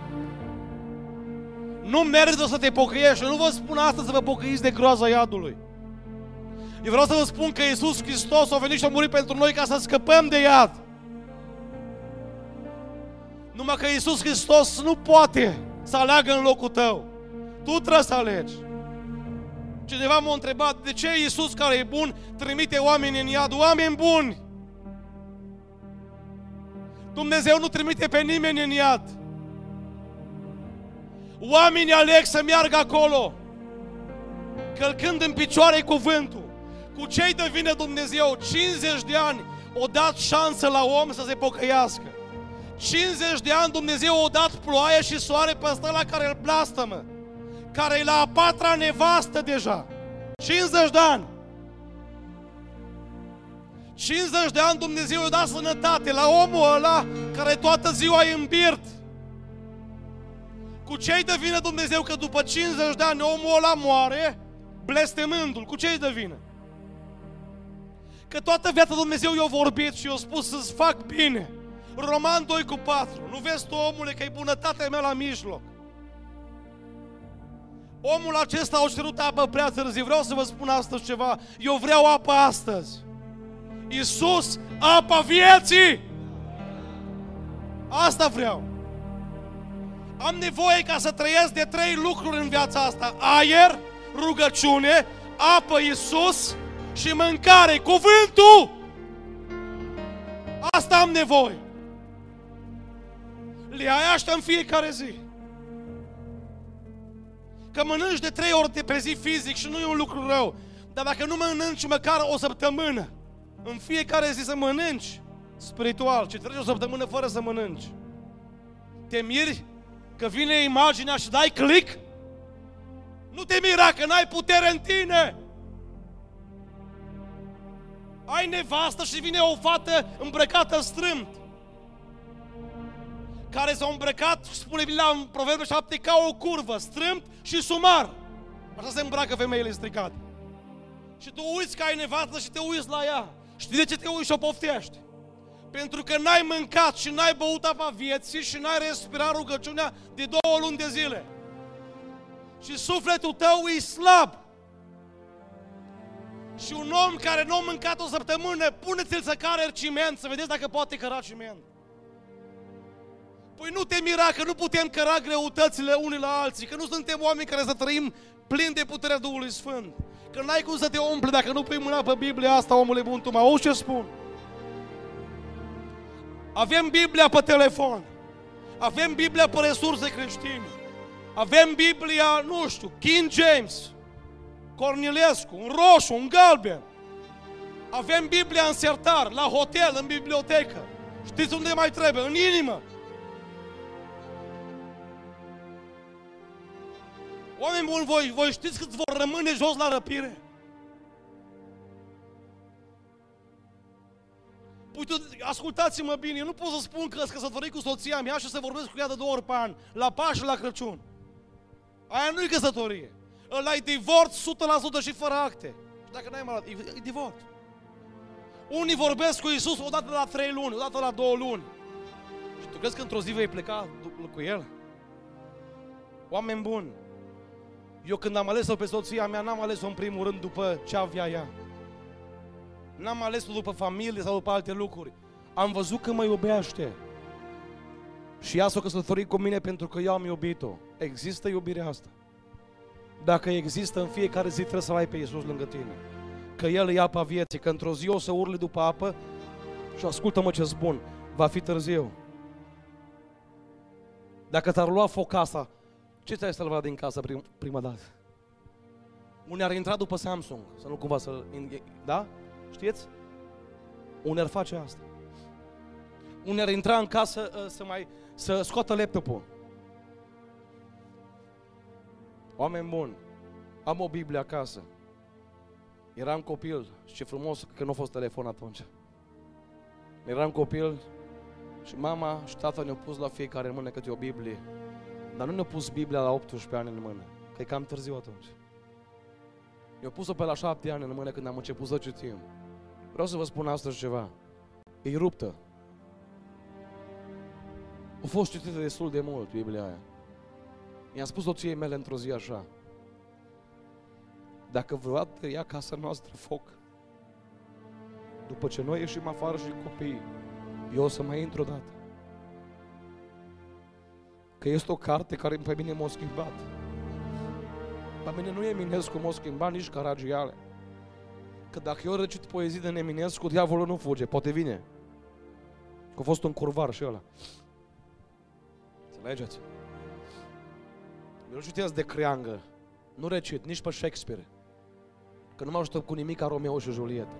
Nu merită să te pocăiești. Nu vă spun asta să vă pocăiți de groaza iadului. Eu vreau să vă spun că Iisus Hristos a venit și a murit pentru noi ca să scăpăm de iad. Numai că Iisus Hristos nu poate să aleagă în locul tău. Tu trebuie să alegi. Cineva m-a întrebat de ce Iisus, care e bun, trimite oameni în iad. Oameni buni! Dumnezeu nu trimite pe nimeni în iad. Oamenii aleg să meargă acolo, călcând în picioare cuvântul. Cu ce-i dă vină Dumnezeu? cincizeci de ani o dat șansă la om să se pocăiască. cincizeci de ani Dumnezeu a dat ploaie și soare pe ăsta la care îl blastămă, care e la a patra nevastă deja. cincizeci de ani. cincizeci de ani Dumnezeu i-a dat sănătate la omul ăla care toată ziua e în birt. Cu ce-i dă vină Dumnezeu că după cincizeci de ani omul ăla moare blestemându-l? Cu ce-i dă vină? Că toată viața Dumnezeu i-a vorbit și i-a spus să-ți fac bine. Roman doi cu patru. Nu vezi tu, omule, că e bunătatea mea la mijloc. Omul acesta a cerut apă prea târziu. Vreau să vă spun astăzi ceva. Eu vreau apă astăzi. Iisus, apa vieții. Asta vreau. Am nevoie ca să trăiesc de trei lucruri în viața asta. Aer, rugăciune, apă, Iisus și mâncare, cuvântul. Asta am nevoie. Le ai asta în fiecare zi. Că mănânci de trei ori pe zi fizic și nu e un lucru rău. Dar dacă nu mănânci măcar o săptămână, în fiecare zi să mănânci spiritual, ce treci o săptămână fără să mănânci, te miri că vine imaginea și dai click? Nu te mira că n-ai putere în tine. Ai nevastă și vine o fată îmbrăcată strâmt, care s-a îmbrăcat, spune Biblia în Proverbe șapte, ca o curvă, strâmt și sumar. Așa se îmbracă femeile stricate. Și tu uiți că ai nevastă și te uiți la ea. Știi de ce te uiți și o poftești? Pentru că n-ai mâncat și n-ai băut apa vieții și n-ai respirat rugăciunea de două luni de zile. Și sufletul tău e slab. Și un om care nu a mâncat o săptămână, puneți-l să care ciment, să vedeți dacă poate căra ciment. Păi nu te mira că nu putem căra greutățile unii la alții, că nu suntem oameni care să trăim plini de puterea Duhului Sfânt. Că n-ai cum să te umple dacă nu pui mâna pe Biblia asta, omule bun, tu mă auzi ce spun? Avem Biblia pe telefon, avem Biblia pe resurse creștine, avem Biblia, nu știu, King James, Cornilescu, un roșu, un galben. Avem Biblia în sertar, la hotel, în bibliotecă. Știți unde mai trebuie? În inimă. Oameni buni, voi, voi știți cât vor rămâne jos la răpire? Păi tu, ascultați-mă bine, eu nu pot să spun că sunt căsătorit cu soția mea și să vorbesc cu ea de două ori pe an, la Paști și la Crăciun. Aia nu-i căsătorie. Ăla-i divorț o sută la sută și fără acte. Și dacă n-ai mai e, e divorț. Unii vorbesc cu Iisus odată la trei luni, odată la două luni. Și tu crezi că într-o zi vei pleca cu El? Oameni buni, eu când am ales-o pe soția mea, n-am ales-o în primul rând după ce avea ea. N-am ales-o după familie sau după alte lucruri. Am văzut că mă iubește. Și ea s-a căsătorit cu mine pentru că eu am iubit-o. Există iubirea asta. Dacă există, în fiecare zi trebuie să-L ai pe Iisus lângă tine. Că El e apa vieții, că într-o zi o să urli după apă și ascultă-mă ce spun, va fi târziu. Dacă ți-ar lua foc casa, ce ți-ai salvat din casă prim, prima dată? Unii ar intra după Samsung, să nu cumva să... Da? Știți? Unii ar face asta. Unii ar intra în casă să mai... să scoată laptopul. Oameni buni, am o Biblie acasă. Eram copil și ce frumos că nu a fost telefon atunci. Eram copil și mama și tata ne-au pus la fiecare în mână câte o Biblie. Dar nu ne-au pus Biblia la optsprezece ani în mână, că e cam târziu atunci. Ne-au pus-o pe la șapte ani în mână când am început să citim. Vreau să vă spun astăzi ceva. E ruptă. A fost citită destul de mult Biblia aia. I-am spus soției mele într-o zi așa: dacă vreodată ia casa noastră foc, după ce noi ieșim afară și copiii, eu o să mai intru odată. Că este o carte care pe mine m-a schimbat. Pe mine nu Eminescu m-a schimbat, nici Caragiale. Că dacă eu recit poezii de Eminescu, diavolul nu fuge, poate vine. Că a fost un curvar și ăla. Înțelegeți? Eu nu citesc de creangă, nu recit, nici pe Shakespeare. Că nu mă ajută cu nimic ca Romeo și Julieta.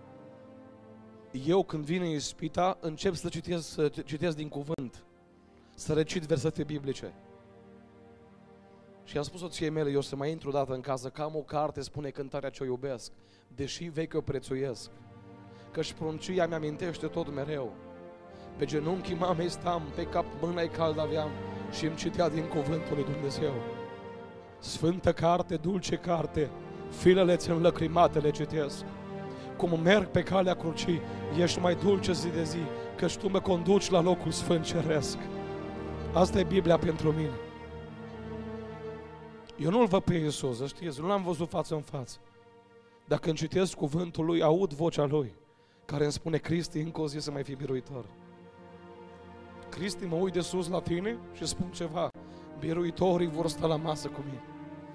Eu când vine ispita, încep să citesc, să citesc din cuvânt, să recit versete biblice. Și am spus soției mele, eu să mai intru odată în casă, că am o carte, spune cântarea ce o iubesc, deși vechi o prețuiesc. Că-și pruncia mi-amintește tot mereu. Pe genunchii mamei stam, pe cap mâna-i cald aveam și îmi citea din cuvântul lui Dumnezeu. Sfântă carte, dulce carte, filele-ți înlăcrimate le citesc. Cum merg pe calea crucii, ești mai dulce zi de zi, căci tu mă conduci la locul sfânt ceresc. Asta e Biblia pentru mine. Eu nu-L văd pe Iisus, să știți, nu L-am văzut față în față. Dacă îmi citesc cuvântul Lui, aud vocea Lui, care îmi spune: Cristi, încă o zi să mai fii biruitor. Cristi, mă uit de sus la tine și spun ceva: biruitorii vor sta la masă cu mine.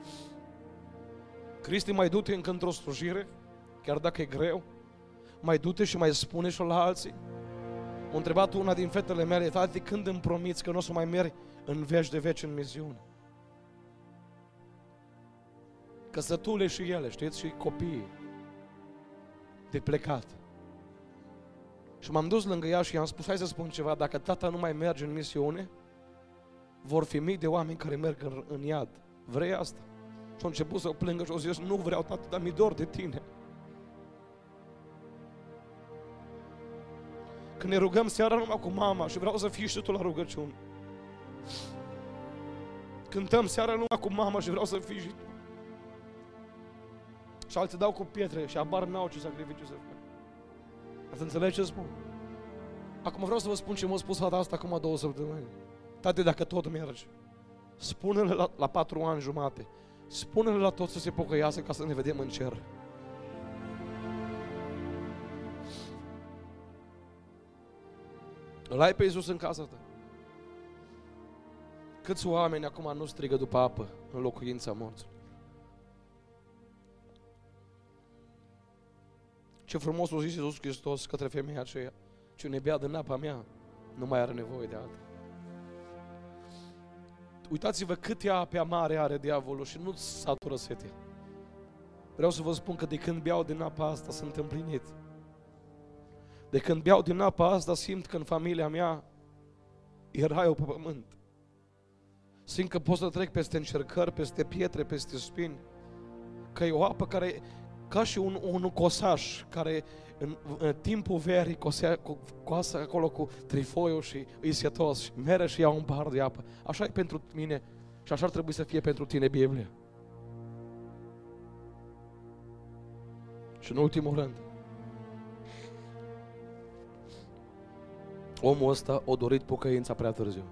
Cristi, mai du-te încă într-o slujire, chiar dacă e greu, mai du-te și mai spune și la alții. M-a întrebat una din fetele mele: tati, când îmi promiți că nu o să mai mergi în veci de veci în misiune? Căsătule și ele, știți, și copiii de plecat. Și m-am dus lângă ea și i-am spus: hai să spun ceva, dacă tata nu mai merge în misiune, vor fi mii de oameni care merg în, în iad. Vrei asta? Și a început să plângă și a zis, nu vreau, tată, dar mi dor de tine. Când ne rugăm seara numai cu mama și vreau să fii și tu la rugăciuni. Cântăm seara numai cu mama și vreau să fii și tu. Și alții dau cu pietre și abar n-au ce sacrificiu să fac. Ați înțelegi ce spun? Acum vreau să vă spun ce m-a spus fata asta acum două săptămâni. Tate, dacă tot merge, spune-le la, la patru ani jumate, spune-le la toți să se pocăiască ca să ne vedem în cer. Îl ai pe Iisus în casa ta. Câți oameni acum nu strigă după apă în locuința morților? Ce frumos o zis Iisus Hristos către femeia aceea. Cine bea din apa mea, nu mai are nevoie de alta. Uitați-vă câte ape amare are diavolul și nu-ți satură setea. Vreau să vă spun că de când beau din apa asta sunt împlinit. De când beau din apa asta simt că în familia mea e raiul pe pământ. Simt că pot să trec peste încercări, peste pietre, peste spini. Că e o apă care, ca și un, un cosaș care în, în timpul verii cosea, co, coasă acolo cu trifoiul și îi setos și mere și ia un pahar de apă. Așa e pentru mine și așa ar trebui să fie pentru tine Biblia. Și în ultimul rând, omul ăsta a dorit pocăința prea târziu.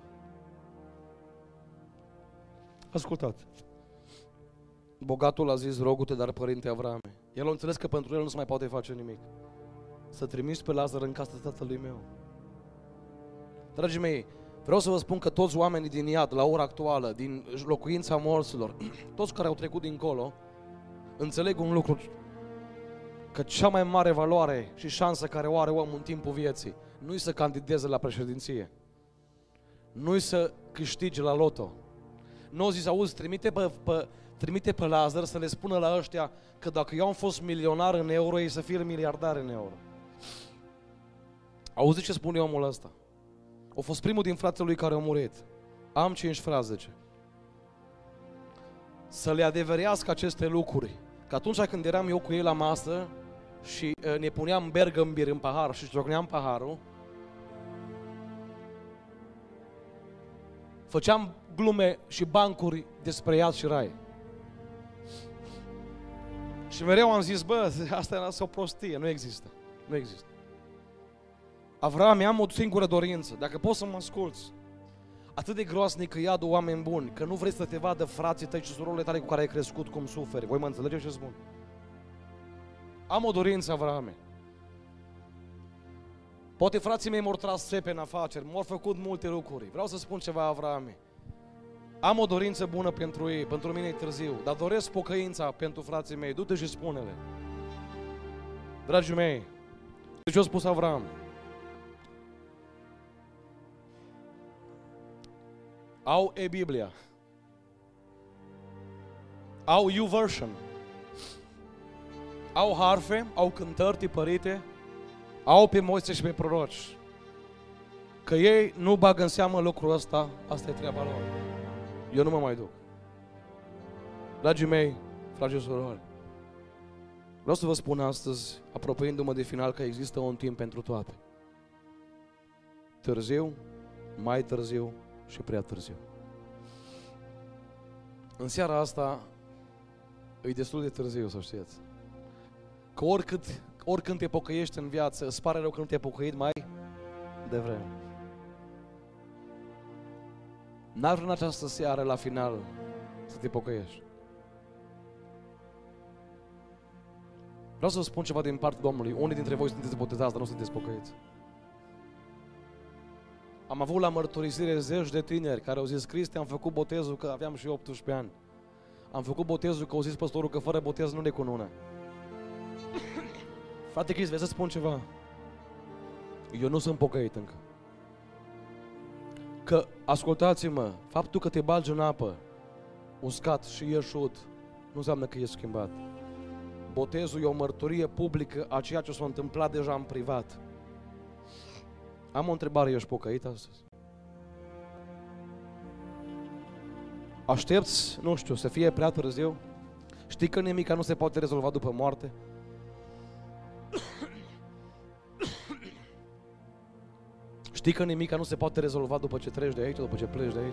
Ascultați. Bogatul a zis, rogu-te, dar părinte Avrame. El a înțeles că pentru el nu se mai poate face nimic. Să trimiți pe Lazar în casa tatălui meu. Dragii mei, vreau să vă spun că toți oamenii din iad, la ora actuală, din locuința morților, toți care au trecut dincolo, înțeleg un lucru, că cea mai mare valoare și șansă care o are omul în timpul vieții, nu-i să candideze la președinție, nu-i să câștige la loto. Nu au zis, auzi, trimite pe, pe, trimite pe Lazar să le spună la ăștia că dacă eu am fost milionar în euro, ei să fie miliardar în euro. Auzi ce spune omul ăsta? A fost primul din fratele lui care a murit. Am cinci fraze, zice. Să le adeverească aceste lucruri. Că atunci când eram eu cu ei la masă și uh, ne puneam bergambir în pahar și ciocneam paharul, făceam glume și bancuri despre iad și rai. Și mereu am zis, bă, asta e o prostie, nu există. Nu există. Avram, am o singură dorință, dacă poți să mă asculți. Atât de groasnic iadul oameni buni, că nu vrei să te vadă frații tăi și surorile tale cu care ai crescut cum suferi. Voi mă înțelegeți ce spun? Am o dorință, Avrame. Poate frații mei m-au tras țepe în afaceri, m-au făcut multe lucruri. Vreau să spun ceva, Avrame. Am o dorință bună pentru ei, pentru mine e târziu, dar doresc pocăința pentru frații mei. Du-te și spune-le. Dragii mei, de ce a spus Avram? Au e-Biblia. Au YouVersion. Au harfe, au cântări tipărite, au pe Moise și pe proroci. Că ei nu bagă în seamă lucrul ăsta, asta e treaba lor. Eu nu mă mai duc. Dragii mei, fragi și surori, vreau să vă spun astăzi, apropiindu-mă de final, că există un timp pentru toate. Târziu, mai târziu și prea târziu. În seara asta e destul de târziu, să știți. Că oricât, oricând te pocăiești în viață, îți pare rău că nu te-ai pocăit mai devreme. N-ar vrea în această seară, la final, să te pocăiești. Vreau să vă spun ceva din partea Domnului. Unii dintre voi sunteți botezați, dar nu sunteți pocăiți. Am avut la mărturisire zeci de tineri care au zis, Cristi, am făcut botezul că aveam și optsprezece ani. Am făcut botezul că au zis păstorul că fără botez nu ne cunună. Frate Cristi, vrei să spun ceva? Eu nu sunt pocăit încă. Că, ascultați-mă, faptul că te bagi în apă, uscat și ieșut, nu înseamnă că ești schimbat. Botezul e o mărturie publică a ceea ce s-a întâmplat deja în privat. Am o întrebare, ești pocăit astăzi? Aștepți, nu știu, să fie prea târziu? Știi că nimica nu se poate rezolva după moarte? Știi că nimica nu se poate rezolva după ce treci de aici, după ce pleci de aici?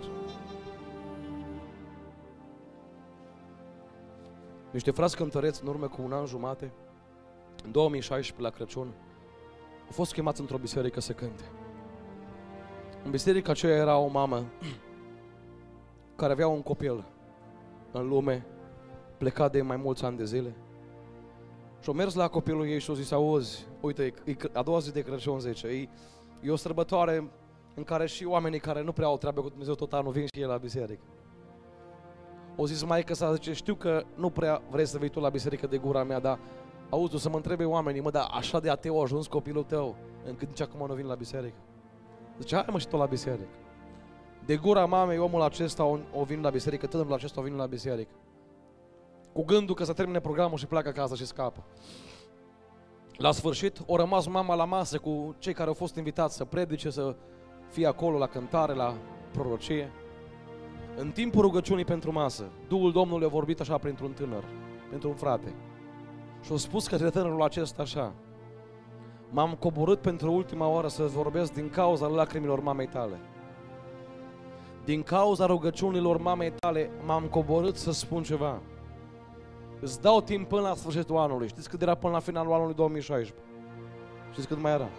Niște frați cântăreți în urmă cu un an jumate, în două mii șaisprezece la Crăciun, au fost chemați într-o biserică să cânte. În biserica aceea era o mamă care avea un copil în lume, plecat de mai mulți ani de zile. Și-o mers la copilul ei și-o zis, auzi, uite, e a doua zi de Crăciun, zice, e, e o sărbătoare în care și oamenii care nu prea au treabă cu Dumnezeu tot anul vin și ei la biserică. O zis maică sa, zice, știu că nu prea vrei să vii tu la biserică de gura mea, dar auzi, tu să mă întrebe oamenii, mă, dar așa de ateu a ajuns copilul tău, încât nici acum nu vin la biserică. Zice, hai mă și tu la biserică. De gura mamei, omul acesta o, o vin la biserică, tânărul acesta o vin la biserică. Cu gândul că să termine programul și pleacă acasă și scapă. La sfârșit, o rămas mama la masă cu cei care au fost invitați să predice, să fie acolo la cântare, la prorocie. În timpul rugăciunii pentru masă, Duhul Domnului a vorbit așa printr-un tânăr, pentru un frate. Și a spus către tânărul acesta așa: m-am coborât pentru ultima oară să vorbesc din cauza lacrimilor mamei tale. Din cauza rugăciunilor mamei tale m-am coborât să spun ceva. Îți dau timp până la sfârșitul anului. Știți cât era până la finalul anului două mii șaisprezece? Știți cât mai era?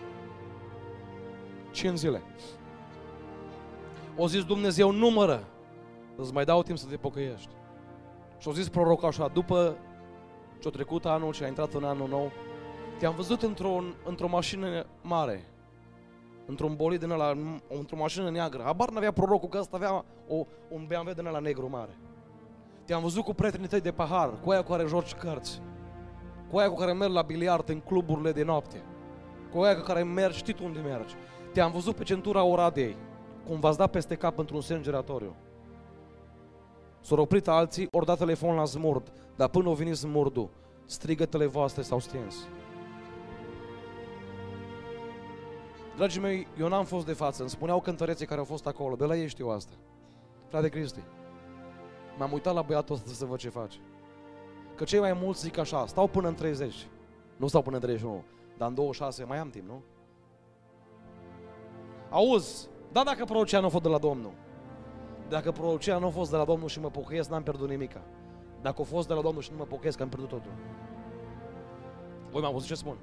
Cinci zile. O zis Dumnezeu, numără, îți mai dau timp să te pocăiești. Și o zis prorocul așa, după ce-a trecut anul și a intrat în anul nou, te-am văzut într-o, într-o mașină mare, într-un bolid din ăla, într-o mașină neagră. Habar n-avea prorocul că ăsta avea o, un B M W din ăla negru mare. Te-am văzut cu prietenii tăi de pahar, cu aia cu care joci cărți, cu aia cu care mergi la biliard în cluburile de noapte, cu aia cu care mergi, știi tu unde mergi. Te-am văzut pe centura Oradei, cum v-ați dat peste cap într-un sângeratoriu. S-au oprit alții, ori dat telefon la smurd, dar până au venit smurdul, strigătele voastre s-au stins. Dragii mei, eu n-am fost de față, îmi spuneau cântăreții care au fost acolo, de la ei știu asta. Frate Cristi, m-am uitat la băiatul ăsta să văd ce face. Că cei mai mulți zic așa, stau până în treizeci, nu stau până în treizeci și unu, dar în douăzeci și șase mai am timp, nu? Auzi, da, dacă prorocia nu a fost de la Domnul, dacă prorocia nu a fost de la Domnul și mă pocăiesc, n-am pierdut nimica. Dacă a fost de la Domnul și nu mă pocăiesc, am pierdut totul. Voi m-am auzit ce spun?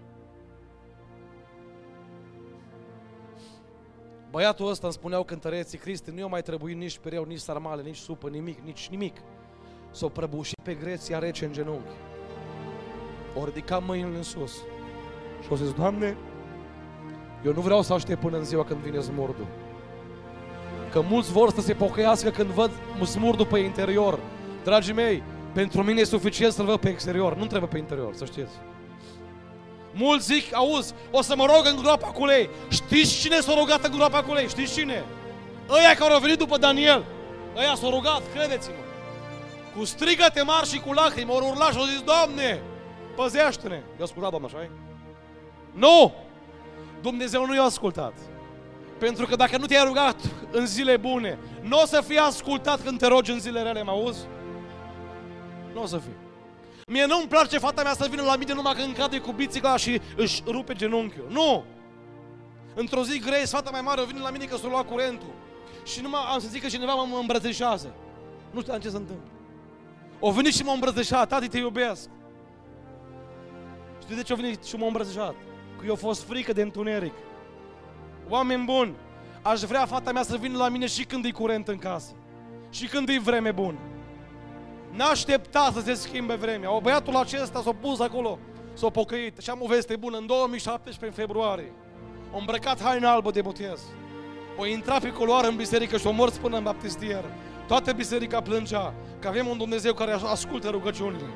Băiatul ăsta îmi spuneau cântăreții, Cristi, nu i-o mai trebuie nici pireu, nici sarmale, nici supă, nimic, nici nimic. S-o prăbușit pe Greția rece în genunchi. O ridicat mâinile în sus și o zis, Doamne, eu nu vreau să aștept până în ziua când vine smurdul. Că mulți vor să se pocăiască când văd smurdul pe interior. Dragii mei, pentru mine e suficient să-l văd pe exterior, nu trebuie pe interior, să știți. Mulți zic, auzi, o să mă rog în groapa cu lei. Știți cine s-a rugat în groapa cu lei? Știți cine? Ăia care au venit după Daniel. Ăia s-au rugat, credeți-mă. Cu strigăte mari și cu lacrimi, ori urla și au zis, Doamne, păzește-ne. I-a ascultat, Doamne, așa-i? Nu! Dumnezeu nu i-a ascultat. Pentru că dacă nu te-ai rugat în zile bune, nu o să fii ascultat când te rogi în zile rele, mă auzi? Nu o să fii. Mie nu-mi place fata mea să vină la mine numai când cade cu bicicla și își rupe genunchiul. Nu! Într-o zi Grace, fata mai mare, o vine la mine că s-a luat curentul. Și numai am să zic că cineva mă îmbrățișează. Nu știu ce se întâmplă. O venit și m-a îmbrățișat, tati, te iubesc. Știi de ce a venit și m-a îmbrățișat? Că i-a fost frică de întuneric. Oameni buni, aș vrea fata mea să vină la mine și când e curent în casă. Și când e vreme bună. N-aștepta să se schimbe vremea. O, băiatul acesta s-a pus acolo, s-a pocăit. Și am o veste bună, în două mii șaptesprezece, în februarie, a îmbrăcat haina albă de botez. O intrat pe culoară în biserică și o mors până în baptistier. Toată biserica plângea că avem un Dumnezeu care ascultă rugăciunile.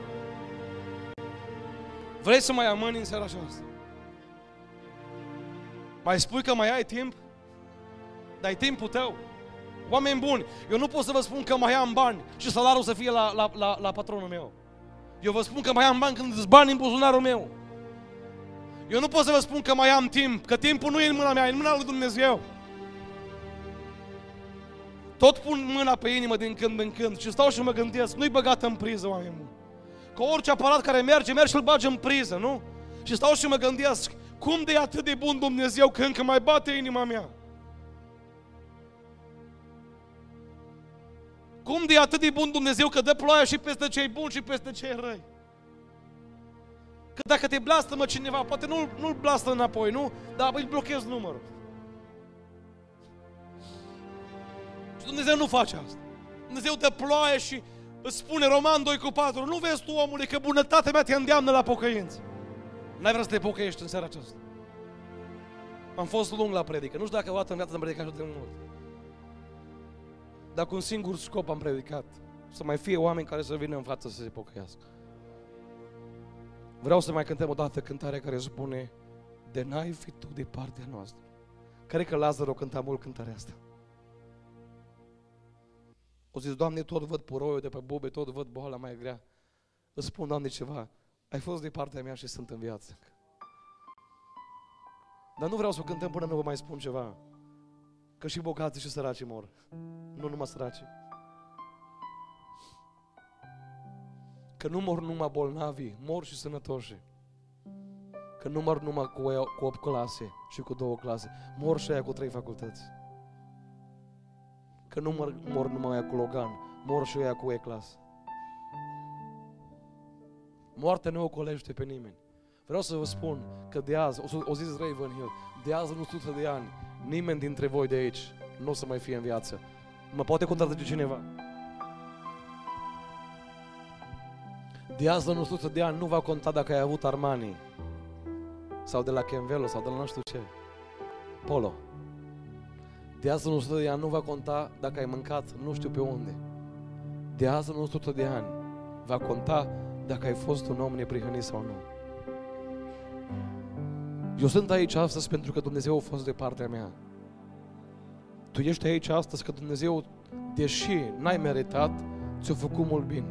Vrei să mai amâni în seara aceasta? Mai spui că mai ai timp? Dar e timpul tău. Oameni buni, eu nu pot să vă spun că mai am bani și salariul să fie la, la, la, la patronul meu. Eu vă spun că mai am bani când îți bani în buzunarul meu. Eu nu pot să vă spun că mai am timp, că timpul nu e în mâna mea, e în mâna lui Dumnezeu. Tot pun mâna pe inimă din când în când și stau și mă gândesc, nu-i băgat în priză, oameni buni. Că orice aparat care merge, merge și îl bagi în priză, nu? Și stau și mă gândesc, cum de e atât de bun Dumnezeu că încă mai bate inima mea? Cum de e atât de bun Dumnezeu că dă ploaia și peste cei buni și peste cei răi? Că dacă te blastămă cineva, poate nu-l, nu-l blastă înapoi, nu? Dar îi blochezi numărul. Și Dumnezeu nu face asta. Dumnezeu dă ploaie și îți spune Roman doi cu patru, nu vezi tu, omule, că bunătatea mea te îndeamnă la pocăință. N-ai vrea să te pocăiești în seara aceasta? Am fost lung la predică. Nu știu dacă o dată în viață am predicat așa de mult. Dar cu un singur scop am predicat. Să mai fie oameni care să vină în față să se pocăiască. Vreau să mai cântăm o dată cântarea care spune de n-ai fi tu de partea noastră. Cred că Lazar o cânta mult cântarea asta. O zis, Doamne, tot văd puroiul de pe bube, tot văd boala mai grea. Îți spun, Doamne, ceva. Ai fost de partea mea și sunt în viață. Dar nu vreau să o cântăm până nu vă mai spun ceva. Că și bogații și săracii mor. Nu numai săracii. Că nu mor numai bolnavii, mor și sănătoși. Că nu mor numai cu, cu opt clase și cu două clase. Mor și aia cu trei facultăți. Că nu mor, mor numai aia cu Logan, mor și aia cu E-clasă. Moartea nu ocolește pe nimeni. Vreau să vă spun că de azi, o zis Ravenhill, de azi în o sută de ani, nimeni dintre voi de aici nu o să mai fie în viață. Mă poate contrazice cineva? De azi în o sută de ani nu va conta dacă ai avut Armani sau de la Kenvelo sau de la nu știu ce. Polo. De azi în o sută de ani nu va conta dacă ai mâncat nu știu pe unde. De azi în o sută de ani va conta dacă ai fost un om neprihănit sau nu. Eu sunt aici astăzi pentru că Dumnezeu a fost de partea mea. Tu ești aici astăzi că Dumnezeu, deși n-ai meritat, ți-a făcut mult bine.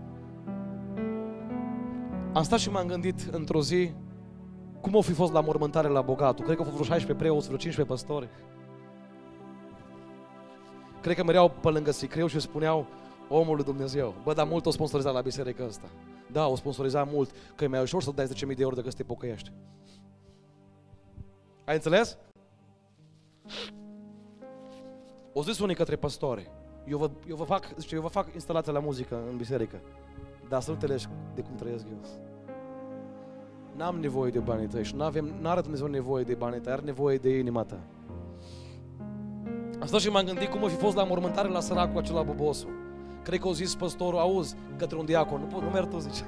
Am stat și m-am gândit într-o zi cum o fi fost la mormântare la bogatul. Cred că au fost vreo șaisprezece preoți, vreo cincisprezece păstori. Cred că mereau pe lângă sicriu și spuneau omul lui Dumnezeu. Bă, dar mult o sponsorizat la biserica asta. Da, o sponsorizat mult, că e mai ușor să dai zece mii de euro decât să te pocăiești. Ai înțeles? O zis unii către păstori. Eu vă, eu vă fac, zice, eu vă fac instalația la muzică în biserică. Dar să nu te legi de cum trăiesc eu. N-am nevoie de banii tăi și n-are Dumnezeu nevoie de banii tăi, are nevoie de inima ta. Am stat și m-am gândit cum o fi fost la mormântare la săracul acela bobosul. Cred că au zis păstorul, auzi, către un diacon, nu pot, nu merg tu, zice.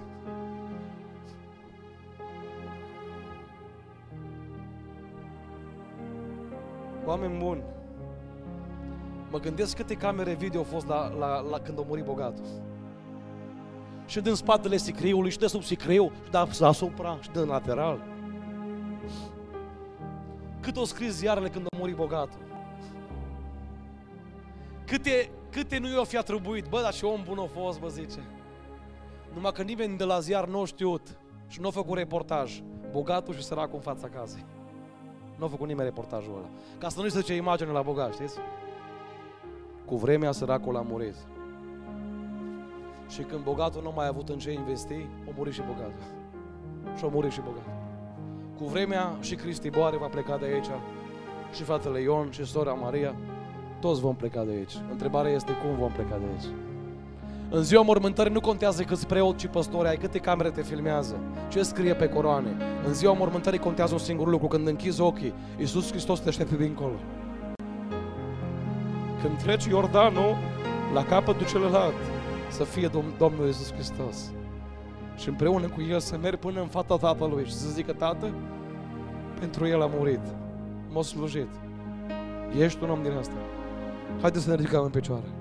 Oameni buni, mă gândesc câte camere video au fost la, la, la când a murit bogatul. Și din spatele sicriului, și de sub sicriu, și de asupra, și din lateral. Cât o scris ziarele când a murit bogatul. Câte, câte nu i-o fi atribuit, bă, dar și om bun a fost, bă, zice. Numai că nimeni de la ziar nu a știut și nu a făcut reportaj. Bogatul și săracul în fața casei. Nu a făcut nimeni reportajul ăla. Ca să nu-i se zice imagine la bogat, știți? Cu vremea săracul a murit. Și când bogatul nu mai a avut în ce investi, a murit și bogatul. Și a murit și bogatul. Cu vremea și Cristi Boare va pleca de aici, și fratele Ion, și sora Maria, toți vom pleca de aici. Întrebarea este cum vom pleca de aici. În ziua mormântării nu contează câți preoți și păstori ai, câte camere te filmează, ce scrie pe coroane. În ziua mormântării contează un singur lucru, când închizi ochii, Iisus Hristos te așteaptă dincolo. Când treci Iordanul, la capătul celălalt, să fie Dom- Domnul Iisus Hristos. Și împreună cu El să mergi până în fața Tatălui și să zică, Tată, pentru El a murit, m-a slujit. Ești un om din asta. Haideți să ne ridicăm în picioare.